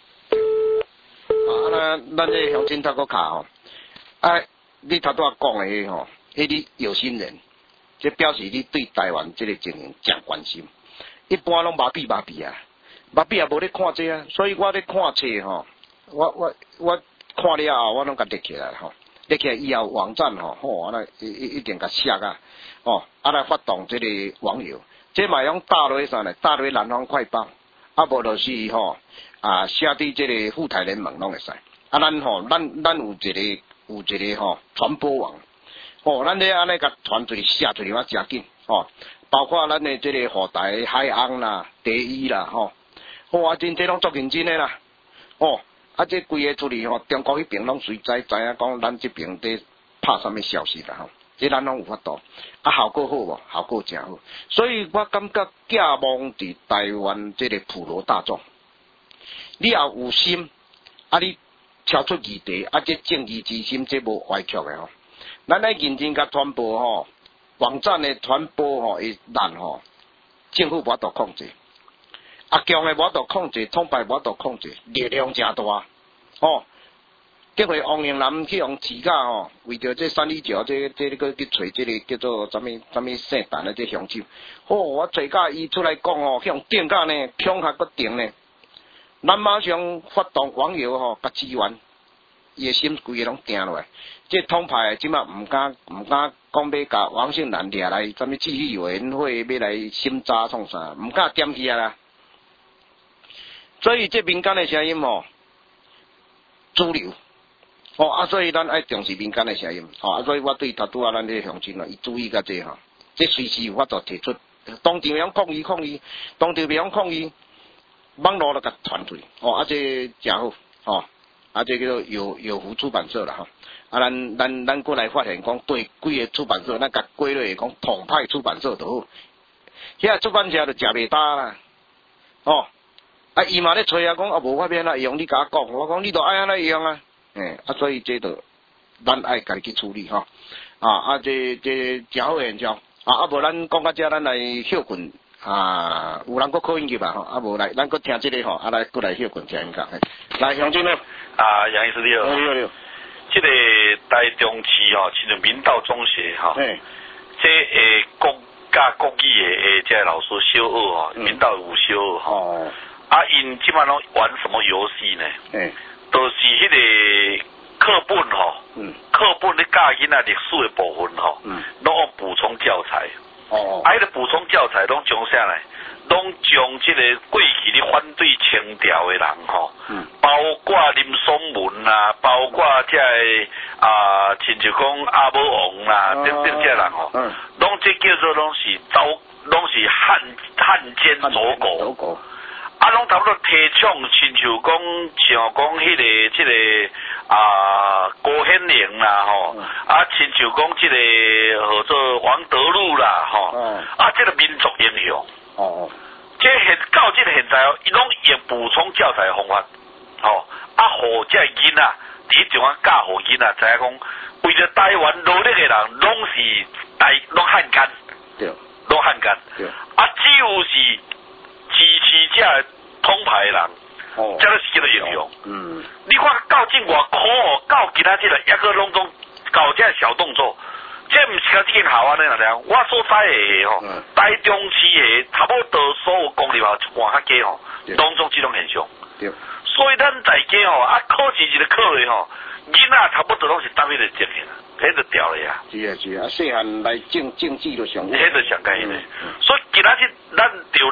啊，咱这乡亲读个卡吼，啊，你头拄仔讲的迄吼，迄你有心人，这表示你对台湾这个情形真关心。一般拢麻痹啊。目笔也无咧看这啊，所以我咧看册吼，我看了后，我拢甲列起来吼，列起来以后网站吼，啊那一定甲写啊，啊来发动这个网友，这嘛用打落啥呢？打落南方快报，啊无就是吼啊写伫这个富台联盟拢会使，啊咱有一个吼传播网，咱咧安尼甲传出去写出去我真紧，包括咱的这个富台海洋啦、第一啦，啊，真这拢足认真的啦，啊，这规个处理中国迄边拢随知影讲咱这边在拍什么消息啦，这咱拢有法度，啊，效果好无？效果真好，所以我感觉寄望伫台湾这个普罗大众，你也有心，啊，你超出议题，啊，这正义之心这无歪曲的咱来认真甲传播网站的传播会难政府无法度控制。啊，强的无度控制，统派无度控制，力量真大，这回王永南去用指甲为着这三里桥这个去找这个叫做什么圣诞的这香酒，我找甲伊出来讲向定价呢，强还搁定呢，咱马上发动网友甲支援，伊的心规个拢定落来，这统派即马毋敢讲要甲王姓南掠来什么纪律委员会要来审查创啥，毋敢点起啊啦。所以这民间的声音主流，所以咱爱重视民间的声音，所以我对头拄仔咱这乡亲伊注意甲这这随时有法度提出，当场要抗议，当场要抗议，网络就甲传出去，这真好，这叫做有福出版社啦，咱过来发现讲对几个出版社，咱甲归类讲统派出版社就好，遐出版社就食袂大啦，伊嘛咧吹啊，讲无法免啦，用你甲我讲，我讲你都爱安尼用啊，所以这就咱爱家己去处理这真好现象，无咱讲到这，咱来休困有人搁call音去吧，无来，咱搁听这个来过来休困听音乐，来乡亲咯， 杨医师你好， 你好， 这个台中市其实明道中学这国家国语的这老师小学明道有小学因即摆拢玩什么游戏呢？就是迄个课本课本咧教囡仔历史的部分拢用补充教材。迄个补充教材拢从啥呢？拢将即个过去咧反对清朝的人包括林松文啦，包括这亲像讲阿宝王啦，等等这人拢这叫做拢是汉奸走狗。拢差不多提倡，亲像讲迄个即个郭显灵啦亲像讲即个叫做王德禄啦即个民族英雄这到即个现在伊拢用补充教材的方法互这囡仔伫种啊教互囡仔知影讲为着台湾努力的人拢汉奸，拢汉奸只有是支持这统派的人，这个是叫做英雄。你看到这外苦到其他这个抑个拢总搞这小动作，这毋是甲这间校安尼啦，我所在的台中市的差不多所有公立校一半较加拢总这种现象。所以咱在家考试一个考的囡仔差不多拢是当迄个情形，迄就掉了呀。 是啊，细汉来政治就上。 迄就上紧的。所以今仔日咱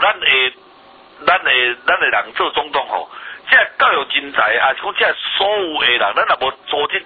的人做总统这教育人才，是讲这所有的人，咱若无做这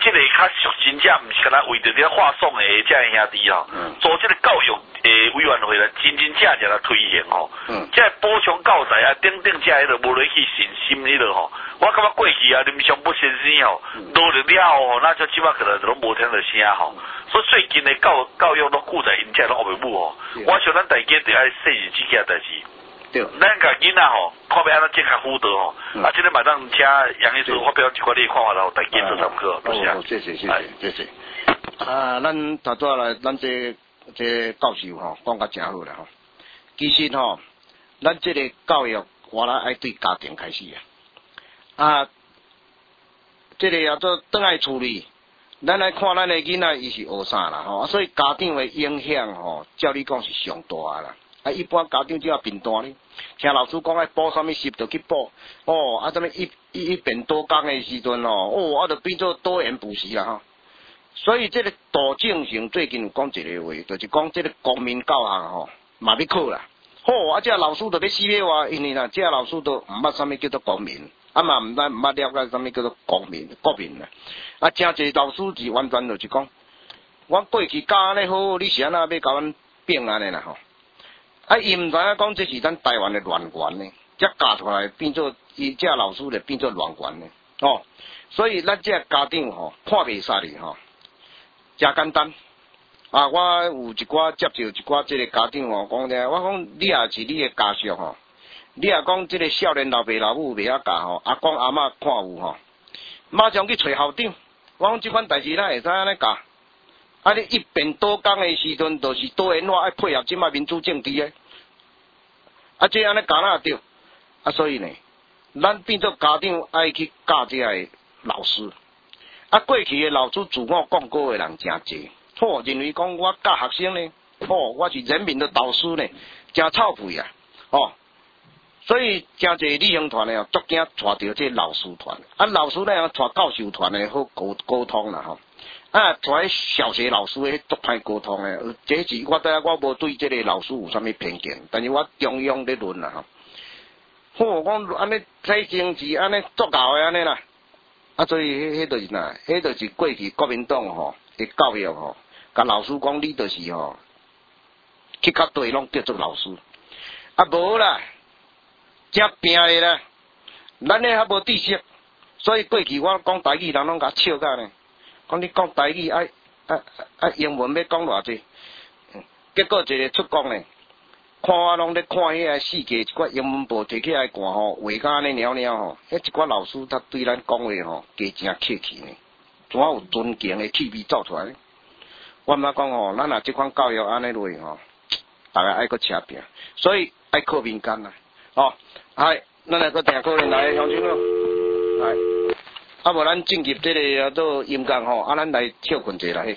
这个较属真正毋是干那为着这话送的这兄弟吼，做这个教育委员会啦，真正来推行吼，这补充教材啊，等等这迄个无落去信心迄落吼，我感觉过去啊，林尚福先生吼，努力了吼，那就即摆可能拢无听到声吼，所以最近的教育拢顾在因遮拢学袂母吼，我想咱大家得爱细致这件代志。 对， 咱甲囡仔吼，看要安怎正确辅导吼，啊，即个马上请杨医师发表一寡你看法，然后大家做参考，多谢。 谢谢。啊，咱头拄来，咱这教授吼讲甲真好啦吼。其实吼，咱这个教育，我来爱对家庭开始啊。这个也做倒来处理，咱来看咱的囡仔伊是学啥啦吼，所以家长的影响吼，照你讲是上大啦。啊，一般家长只要评断呢，听老师讲爱补啥物习就去补，哦，啊，什么一变多工的时阵哦，啊，就变做多元补习啦哈。所以这个杜正成最近有讲一个话，就是讲这个国民教育吼，嘛要考啦。啊，这老师就要死要活，因为啦，这老师都毋捌啥物叫做国民，啊嘛毋捌了解啥物叫做国民啦。啊，真侪老师是完全就是讲，我过去教安尼好，你是安那要甲阮变安尼啦吼。啊，伊毋知影讲这是咱台湾的乱源呢，才教出来变做伊这老师就变做乱源呢，哦，所以咱这家长吼看袂煞哩吼，真简单。啊，我有一寡接受一寡这个家长吼讲咧，我讲你也是你的家属吼，你也讲这个少年老爸老母袂晓教吼，阿公阿嬷看有吼，马上去找校长，我讲这款代志咱会使安尼教。啊！你一边倒工的时阵，就是多元化爱配合即卖民主政治诶。啊，这安尼教哪对？啊，所以呢，咱变做家长爱去教这个老师。啊，过去的老师自我讲过的人真济，认为讲我教学生呢，我是人民的导师呢，真臭屁啊！所以真济理行团呢，足惊带着这老师团。啊，老师呢，带教授团呢，好沟通啦吼。啊，带小学老师诶，足歹沟通诶。这是我无对这个老师有啥物偏见，但是我中庸咧论啦吼。讲安尼在政治安尼作搞诶安尼啦。啊，所以迄就是哪？迄就是过去国民党吼诶教育吼，甲老师讲你就是吼，去到对拢叫做老师。啊无啦，真拼诶啦，咱咧还无知识，所以过去我讲台语，人拢甲笑甲呢。讲你讲台语英文要讲偌济，结果一个出国呢，看我拢咧看迄个世界一寡英文报摕起来看吼，话甲安尼了了吼，迄一寡老师他对咱讲话吼，加真客气呢，怎有尊敬的气味走出来呢？我毋讲吼，咱若即款教育安尼落吼，大家爱搁车拼，所以爱靠民间啦，咱来搁听可能来乡亲咯，啊无咱进入这个做音乐吼，咱来跳困者啦嘿。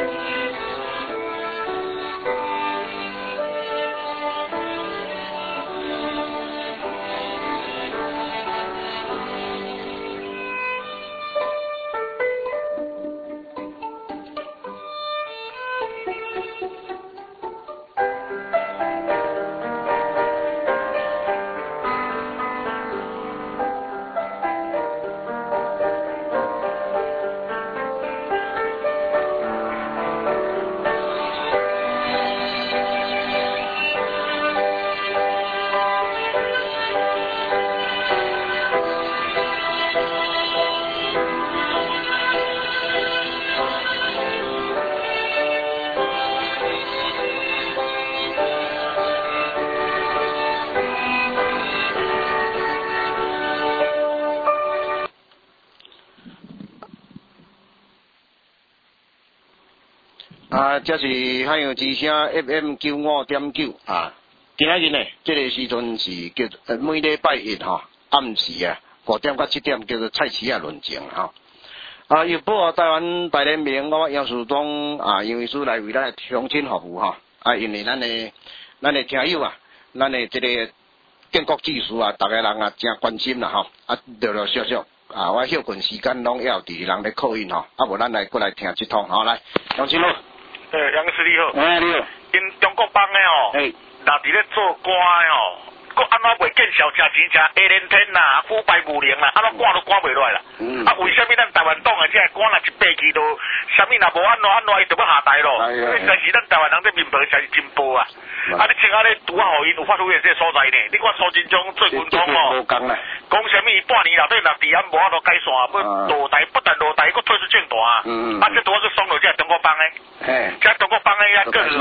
这是海洋之声 FM 95.9啊。今仔日呢，这个时阵是叫每礼拜一暗时5点到7点叫做蔡奇亚论证又报台湾大联盟我杨树忠杨医师来为咱乡亲服务因为咱的听友咱的这个建国技术大家人真关心啦陆续续我休困时间拢要伫人咧扣印无咱来过来听一通来杨亲佬。 杨师你好。 你好。 因中国帮的若伫咧做官的搁安怎袂见效，食钱食A连天啦，腐败无能啦，安怎赶都赶袂落来啦。为什么咱台湾党的这赶若一百期都，什么若无安怎伊就要下台咯？但是咱台湾人这面皮才是真薄啊！你像安尼拄好因有发出现这所在呢？你看苏贞昌做军统讲什么半年内底若治安无法度改善，要落台，不但落台，搁退出政坛这拄好去爽到这中国帮的，这中国帮的各个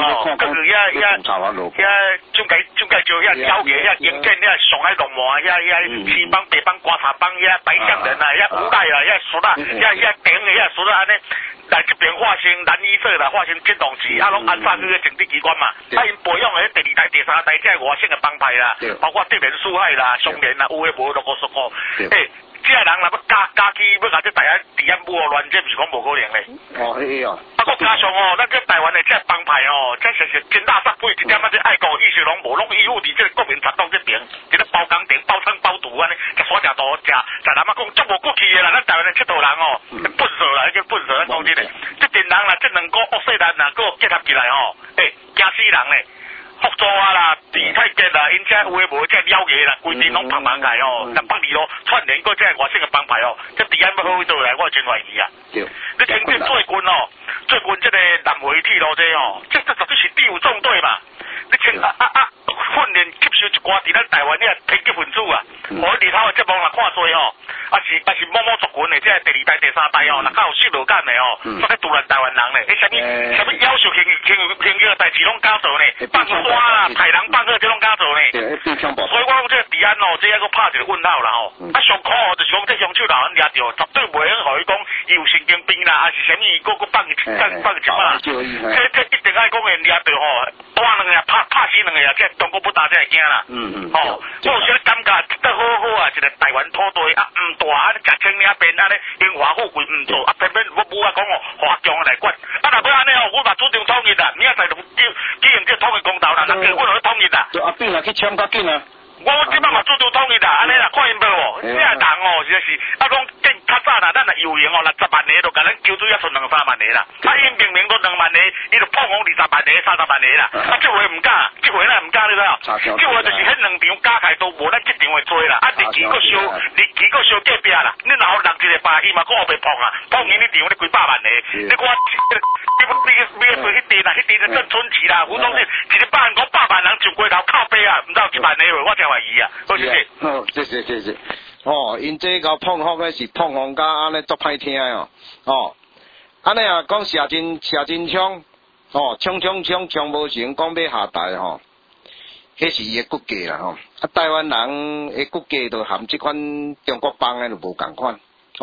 中介招交给引荐上海龙华西帮北帮瓜茶帮白象人无赖苏啦顶的苏啦安尼来这边化成蓝衣色啦，化成金龙旗拢安插去政治机关嘛。因培养的第2台、第3台这外省的帮派啦，包括德联、苏海啦、松联啦，有诶无陆续这人若要加起要甲这台湾治安无乱，这毋是讲无可能嘞。搁加上咱这台湾的这帮派这是真大杀鬼，一点这爱国意识拢无，拢依附伫这国民党这边，伫咧包工程、包仓、包毒安尼，这耍正多，在咱讲足无骨气的啦，咱台湾的七道人笨手啦，叫笨手，咱讲真诶，这群人啦，这两个恶势力啦，搁结合起来惊死人嘞！福州啦、李太吉啦，因这有诶无这了解啦，规定拢拍开咱北里串联过这外省的帮派这治安要好倒来，我真怀疑啊。你听这最近这个南回铁路这绝对是第5纵队嘛。你听训练吸收一寡伫咱台湾偏激分子我日头的节目若看多是某某族群的，这第2台、第3台若较有失落感的煞咧独揽台湾人咧，什么要求轻的代志拢敢做呢？放花啦、豺狼放火这拢敢做呢？所以我讲这个治安这个拍一个问号啦上苦就是讲这凶手老人抓着，绝对袂用互伊讲伊有神经病啦，还是什么个放一啦，这一定爱讲人抓着大两个拍死两个这中国不打这会惊啦。我有时感觉得好一个台湾土地唔大，食青领边荣华富贵唔做，偏偏我讲华强来管。若要安尼我嘛主张统一啦，明仔载就叫用这统一公道啦，结果就统一啦。 变来去签较紧我即摆嘛主张统一啦，安尼啦，看因无这人实在是讲较早啦，咱有闲60万个，就甲咱揪水剩2-3万个啦。因明明都2万个，伊就碰讲20万个、30万个啦。这回唔敢，这回咱唔敢，你知道？这回就是迄2场加起来都无咱这场会多啦。日期搁烧隔壁啦。你然后6一个吧，伊嘛搁后边碰碰伊场你几百万个。你看你做迄地啦，迄地就正春期啦，胡总是一个百人讲100万人上街头靠背不到1万个，我真怀疑好谢谢。 谢。因这个碰风咧是碰风甲安尼足歹听安尼讲射真枪枪无成，讲要下台迄是伊的骨架啦台湾人的骨架就含即款中国帮的就无共款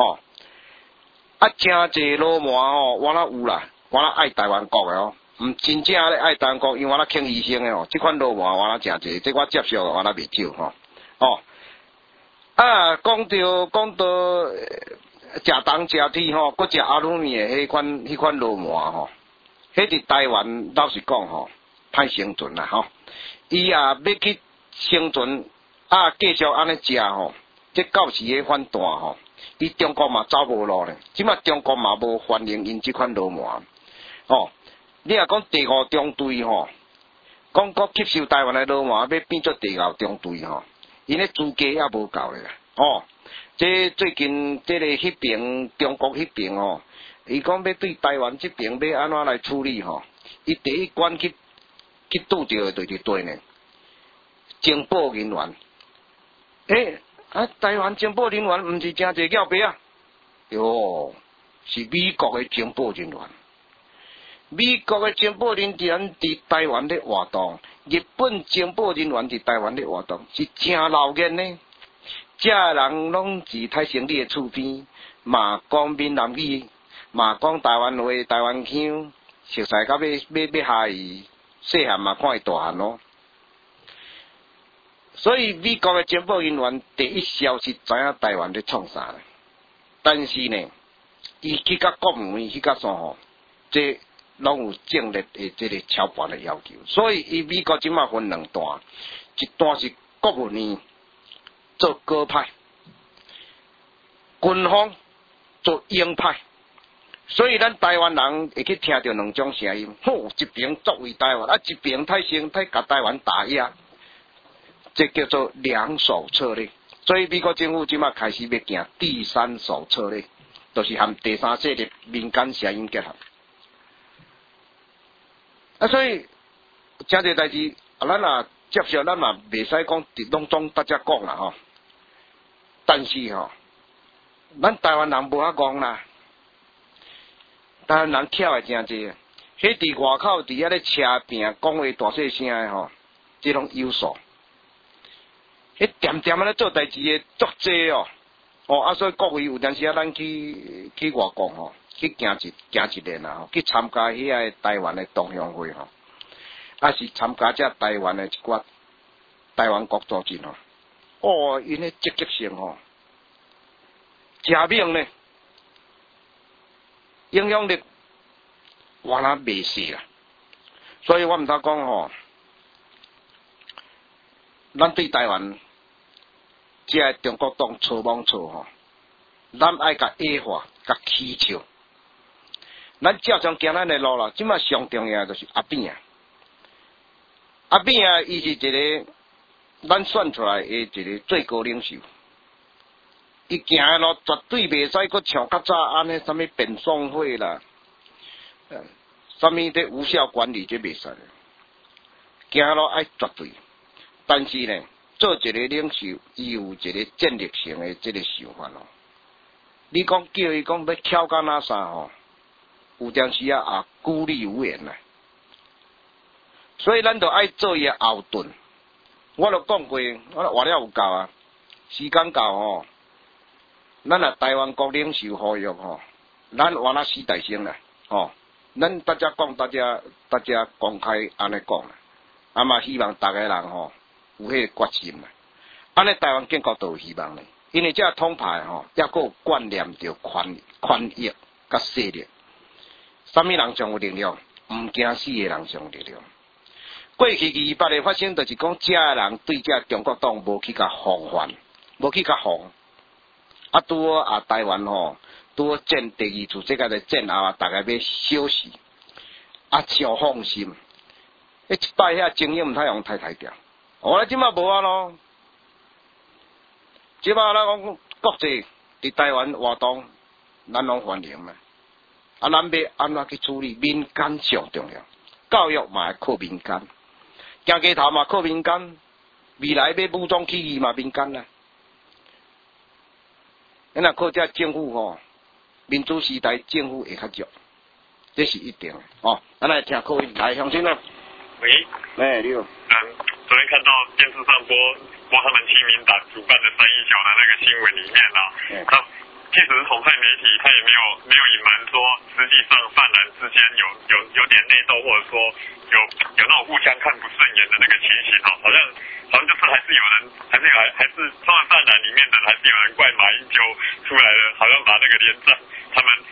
真侪老麻我哪有啦，我哪爱台湾国的唔真正咧爱台湾国，因为我哪轻医生的即款老麻我哪真侪，这我接受我哪袂少讲到食东食铁搁食阿鲁米的迄款老麻迄伫台湾老实讲吼，歹生存啦吼。伊也要去生存，继续安尼食吼，这到时个反弹吼，伊中国嘛走无路咧。即马中国嘛无欢迎因即款流氓。哦，你若讲第五中队吼，讲国吸收台湾的流氓，要变做第五中队吼，因咧资格也无够咧。哦，这最近这个迄边中国迄边哦，伊讲要对台湾这边要安怎来处理吼，伊第一关去拄着的就是对呢，情报人员。台湾情报人员毋是真侪叫白啊，哟，是美国的情报人员。美国的情报人员伫台湾咧活动，日本情报人员伫台湾咧活动，是真闹热呢。这人拢是太生理的厝边，嘛讲闽南语，嘛讲台湾话、台湾腔，熟悉到要害伊，细汉嘛看伊大汉咯。所以美国的情报人员第一消息知影台湾咧创啥，但是呢，伊去甲国务院去甲啥吼，这拢有政治的这个超盘的要求。所以伊美国即马分两段，一段是国务院做鸽派，军方做鹰派。所以咱台湾人会去听到两种声音，一边作为台湾，一边太甲台湾打压。这叫做两手策略，所以美国政府即马开始要行第三手策略，就是和第三势力民间声音结合。所以真侪代志，咱也接受，咱嘛袂使讲拢总大家讲啦吼。但是吼，咱台湾人无法讲啦，台湾人巧诶真济，迄伫外口伫遐咧车边讲话大细声诶吼，即种优秀。迄点点咧做代志诶足济哦，所以各位有阵时咱去外国吼，去行一年啦吼，去参加遐个台湾诶同乡会吼，是参加遮台湾诶一寡台湾国组织吼，因诶积极性吼，真猛呢，影响力原来袂细啦，所以我毋通讲吼，咱对台湾。即个中国党错妄错吼，咱爱甲矮化、甲起笑。咱照常行咱的路啦。即马上重要就是阿扁啊，阿扁啊，伊是一个咱选出来的一个最高领袖。伊行的路绝对袂使阁像较早安尼，什么变送会啦，什么的无效管理这袂使。行的路爱绝对，但是呢。做一个领袖，伊有一个战略性的这个想法咯。你讲叫伊讲要巧到哪啥吼，有阵时孤立无援啦。所以咱就爱做伊后盾。我就讲过，我话了有够啊，时间到吼，咱台湾国领袖呼吁吼，咱换那死大声啦，咱大家讲，大家公开安尼讲啦，嘛希望大家人吼。有迄个决心啦，安尼台湾建国都有希望咧，因为这统派吼，也佫有观念着权益甲势力，什么人上有力量？毋惊死的人上有力量。过去200年发生，就是讲这人对这中国党无去甲防范，无去甲防。拄好台湾吼，拄好战第二次世界的战后，大家要小事，超放心。一摆遐精英毋太用太掉。我即马无啊咯，即马咱讲国际伫台湾活动，咱拢欢迎嘛。咱要安怎去处理？民间上重要，教育嘛靠民间，行街头嘛靠民间，未来要武装起义嘛民间啦。咱若靠这政府吼，民主时代政府会较弱，这是一定的咱来听口音，来乡亲啊。 喂， 你好。 昨天看到电视上播他们亲民党主办的3.1小的那个新闻里面他即使是统派媒体，他也没有隐瞒说，实际上泛蓝之间有点内斗，或者说有那种互相看不顺眼的那个情形好像就是还是他们泛蓝里面的还是有人怪马英九出来了，好像把那个连战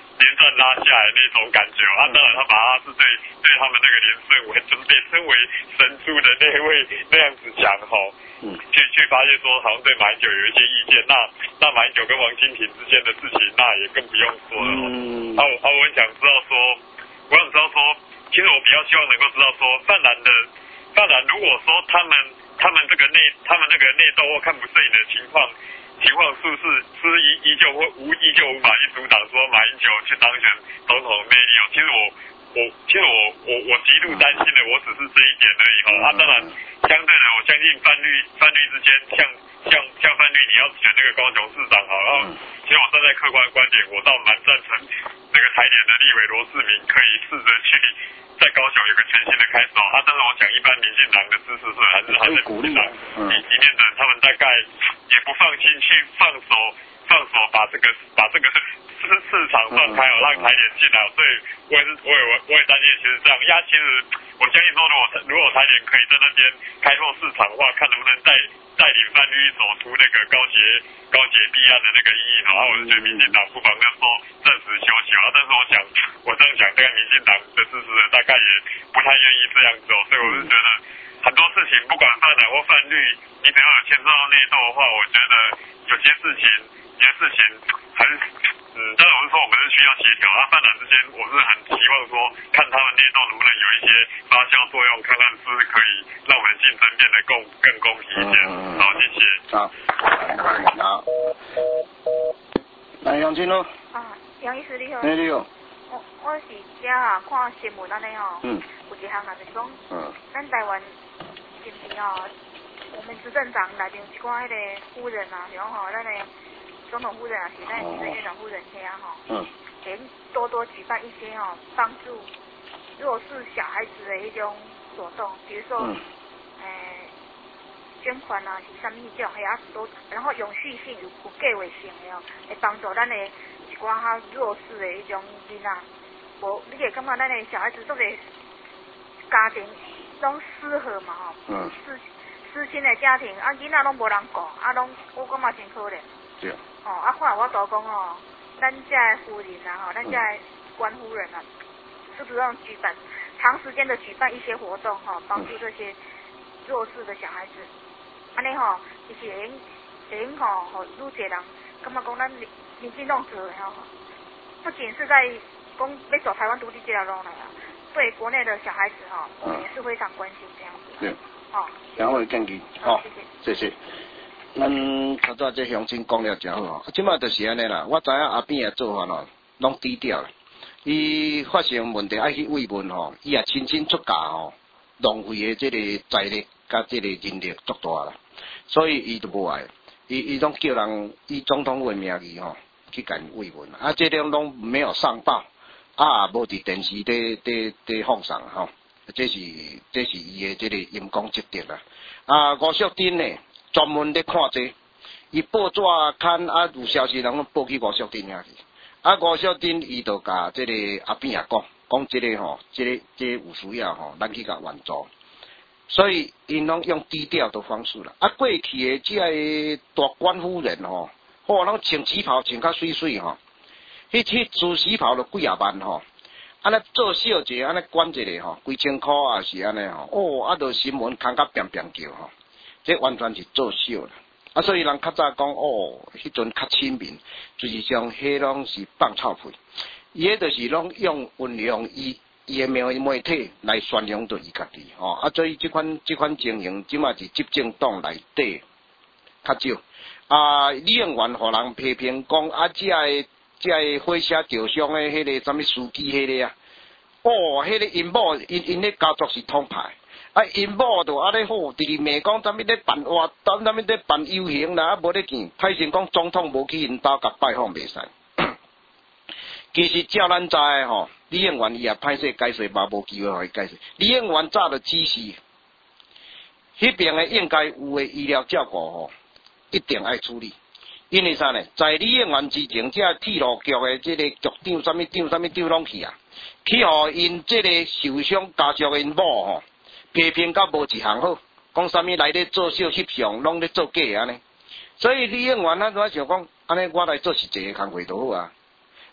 拉下来那种感觉。当然他把他是对他们那个连胜伟被称为神猪的那位那样子讲去发现说好像对马英九有一些意见，那马英九跟王金平之间的事情那也更不用说了。我很想知道说，其实我比较希望能够知道说，泛蓝如果说他们那个内斗或看不顺眼的情况是不是依旧无法去阻挡说马英九去当选总统的魅力其实我极度担心的我只是这一点而已当然相对的我相信泛绿之间像泛绿你要选那个高雄市长其实我站在客观观点我倒蛮赞成那个台联的立委罗世明可以试着去在高雄有个全新的开始但是我想一般民进党的支持者还是鼓励里面的他们大概也不放心去放手把这个市场放开让台联进来所以我也担心其实这样其实我相信说如果台联可以在那边开拓市场的话看能不能带领泛绿走出那个高捷弊案的那个意义我是觉得民进党不妨那时候暂时休息但是我这样讲大概民进党的支持者大概也不太愿意这样走所以我是觉得很多事情不管泛蓝或泛绿你只要有牵涉到内斗的话我觉得有些事情还是当然我是说我们是需要协调泛蓝之间我是很希望说看他们内斗能不能有一些发酵作用看看是不是可以让我们竞争变得更公平一点好谢谢好来杨金咯杨医师你好你好我是遮看新闻安尼有一项就是讲咱台湾近期我们执政党内面一寡迄个夫人比方咱的总统夫人是咱的行政院长夫人可多多举办一些帮助弱势小孩子的一种活动，比如说捐款是啥物种，多，然后永续性有计划性的会帮助咱的一寡较弱势的一种囡仔。你会感觉咱的小孩子做个家庭拢失和嘛失亲的家庭囡仔拢无人顾我感觉真可怜。 对。 看我都讲咱这的夫人咱这的官夫人是不是让长时间的举办一些活动帮助这些弱势的小孩子，安尼就是会用愈侪人感觉讲咱民进党做的不仅是在讲要走台湾独立这条路来对国内的小孩子也是非常关心这样子。 对。然后建议谢谢。咱较早这乡亲讲了真好即摆就是安尼啦。我知影阿扁的做法拢低调啦。伊发生问题爱去慰问伊也亲出价浪费的这个财力甲这个人力足大啦。所以伊都无爱，伊拢叫人以总统为名义去甲因慰问这种拢没有上报无伫电视底放上这是伊的这个阴功积德啦。吴淑珍呢？专门咧看这，伊报纸刊有消息，人拢报去吴淑珍遐去。吴淑珍伊就甲这个阿扁也讲这个这有需要咱去甲援助。所以因拢用低调的方式啦。过去的这个大官夫人拢穿旗袍穿较水水迄自旗袍就几啊万安尼做小者安尼管一个几千块是安尼就新闻看甲扁扁叫这完全是做秀啦，所以人较早讲迄阵较亲民，就是像迄拢是放臭屁，伊迄就是拢运用伊的媒体来宣扬着伊家己所以这款情形，即马是执政党内底较少李应元互人批评讲这火车吊伤的迄个什么司机迄个迄个因某因咧家族是通派。因某就安尼好，伫骂讲啥物咧办活动，啥物咧办游行啦，无咧见。歹势讲总统无去因兜甲拜访袂使。其实照咱知的李应元伊也歹势解释，嘛无机会互伊解释。李应元早就指示，迄边的应该有的医疗照顾一定爱处理。因为啥呢？在李应元之前，这铁路局的这个局长啥物拢去去互因这个受伤家属的因某批评到无一项好，讲啥物来咧做小翕相，拢咧做假安尼。所以李应元我想讲，安尼我来做实际的工作就好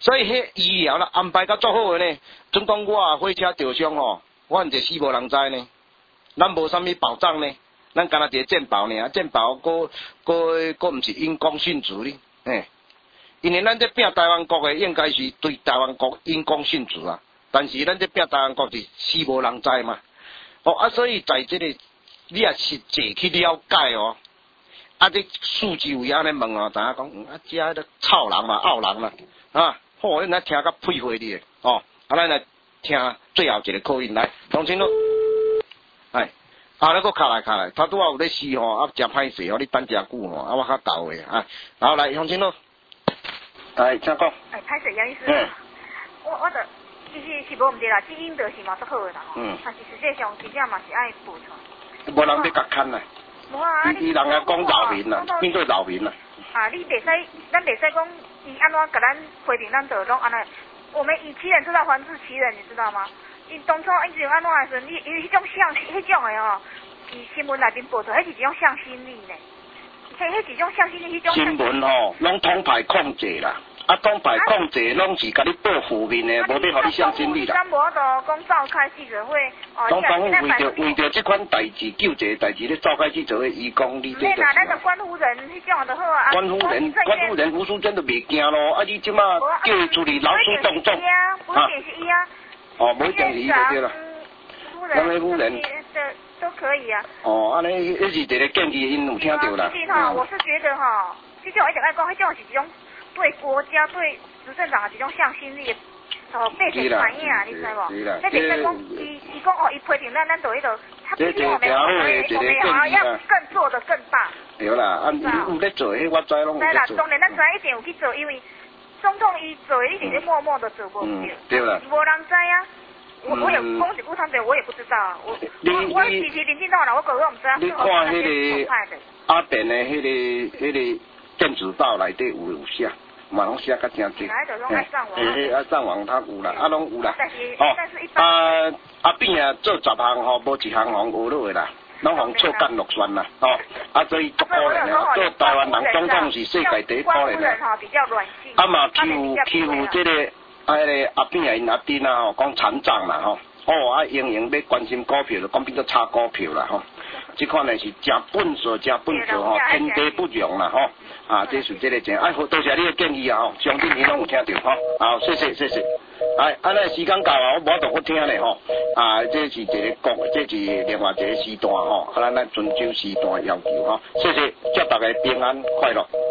所以迄医疗啦安排甲足好诶呢，总讲我火车受伤吼，我一死无人知呢，咱无啥物保障呢，咱干那一个健保呢，健保个毋是因公殉职呢，嘿，因为咱这拼台湾国诶，应该是对台湾国因公殉职啊，但是咱这拼台湾国是死无人知嘛，哦所以在这个你也是坐去了解哦。这数字有安尼问哦，大家讲，这个臭人嘛、傲人嘛，好，咱听甲佩服你哦，咱来听最后一个口音来，同情咯，哎，那个卡来，他拄有咧试吼，真歹势哦，你等真久吼，我较到诶，然后来，同情咯，请讲。 歹势杨医师，我的其实是无毋对啦，基因就是嘛足好诶啦吼，但是实际上真正嘛是爱补充。 无人要甲牵啦。伊人啊讲扰民啦，面对扰民啦。 你袂使，咱袂使讲，伊安怎甲咱规定，咱就拢安尼。我们以其人之道还治其人，你知道吗？伊当初一直安怎诶时阵，伊迄种迄种诶吼，伫新闻内面报出，迄是一种向心力呢。迄是一种向心力，迄种。 新闻吼，拢统派控制啦。党派控制拢是甲你报负面的，无要互你向心力啦。 咱无度讲召开记者会， 总统为着这款代志救济代志咧召开记者会，伊讲你这个。 那咱个关乎人迄种就好啊。 关乎人胡淑珍都袂惊咯，你即马叫伊处理劳师动众。 不一定是伊啊。 不一定是伊就对啦。 两位夫人。都可以啊。 安尼那是一个建议，因有听到啦。 其实我是觉得这种一直爱讲，迄种是一种。对国家、对执政党的一种向心力，备受反应啊，你知无？那别再讲，伊讲伊批评咱就迄度，他批评我们要更做得更大。 对啦，你有咧做，我知拢有咧做。 啦，当然咱知一定有去做，因为总统伊做，一直咧默默的做无对。 对啦。 无人知啊，我也恭喜吴长者，我也不知道啊。我支持民进党啦，我个我唔知啊。 你看迄个阿扁的迄个电子报内底有写。嘛拢写甲真济，上网他有啦，拢有啦。边做10项吼，无一项学落的啦，拢互错干落选啦，所以足可怜的，做台湾人总统是世界第一可怜的。嘛欺负这个阿扁因阿丁啊，讲残障啦吼，英要关心股票，就讲变做炒股票啦吼。这款呢是真本事吼，天地不容啦吼。这是这个真，好，多谢你的建议啊吼，相信你拢有听到吼，好，谢谢。安尼时间到啊，我无得我听咧吼，这是一个这是另外一个时段吼，咱遵守时段要求吼，谢谢，祝大家平安快乐。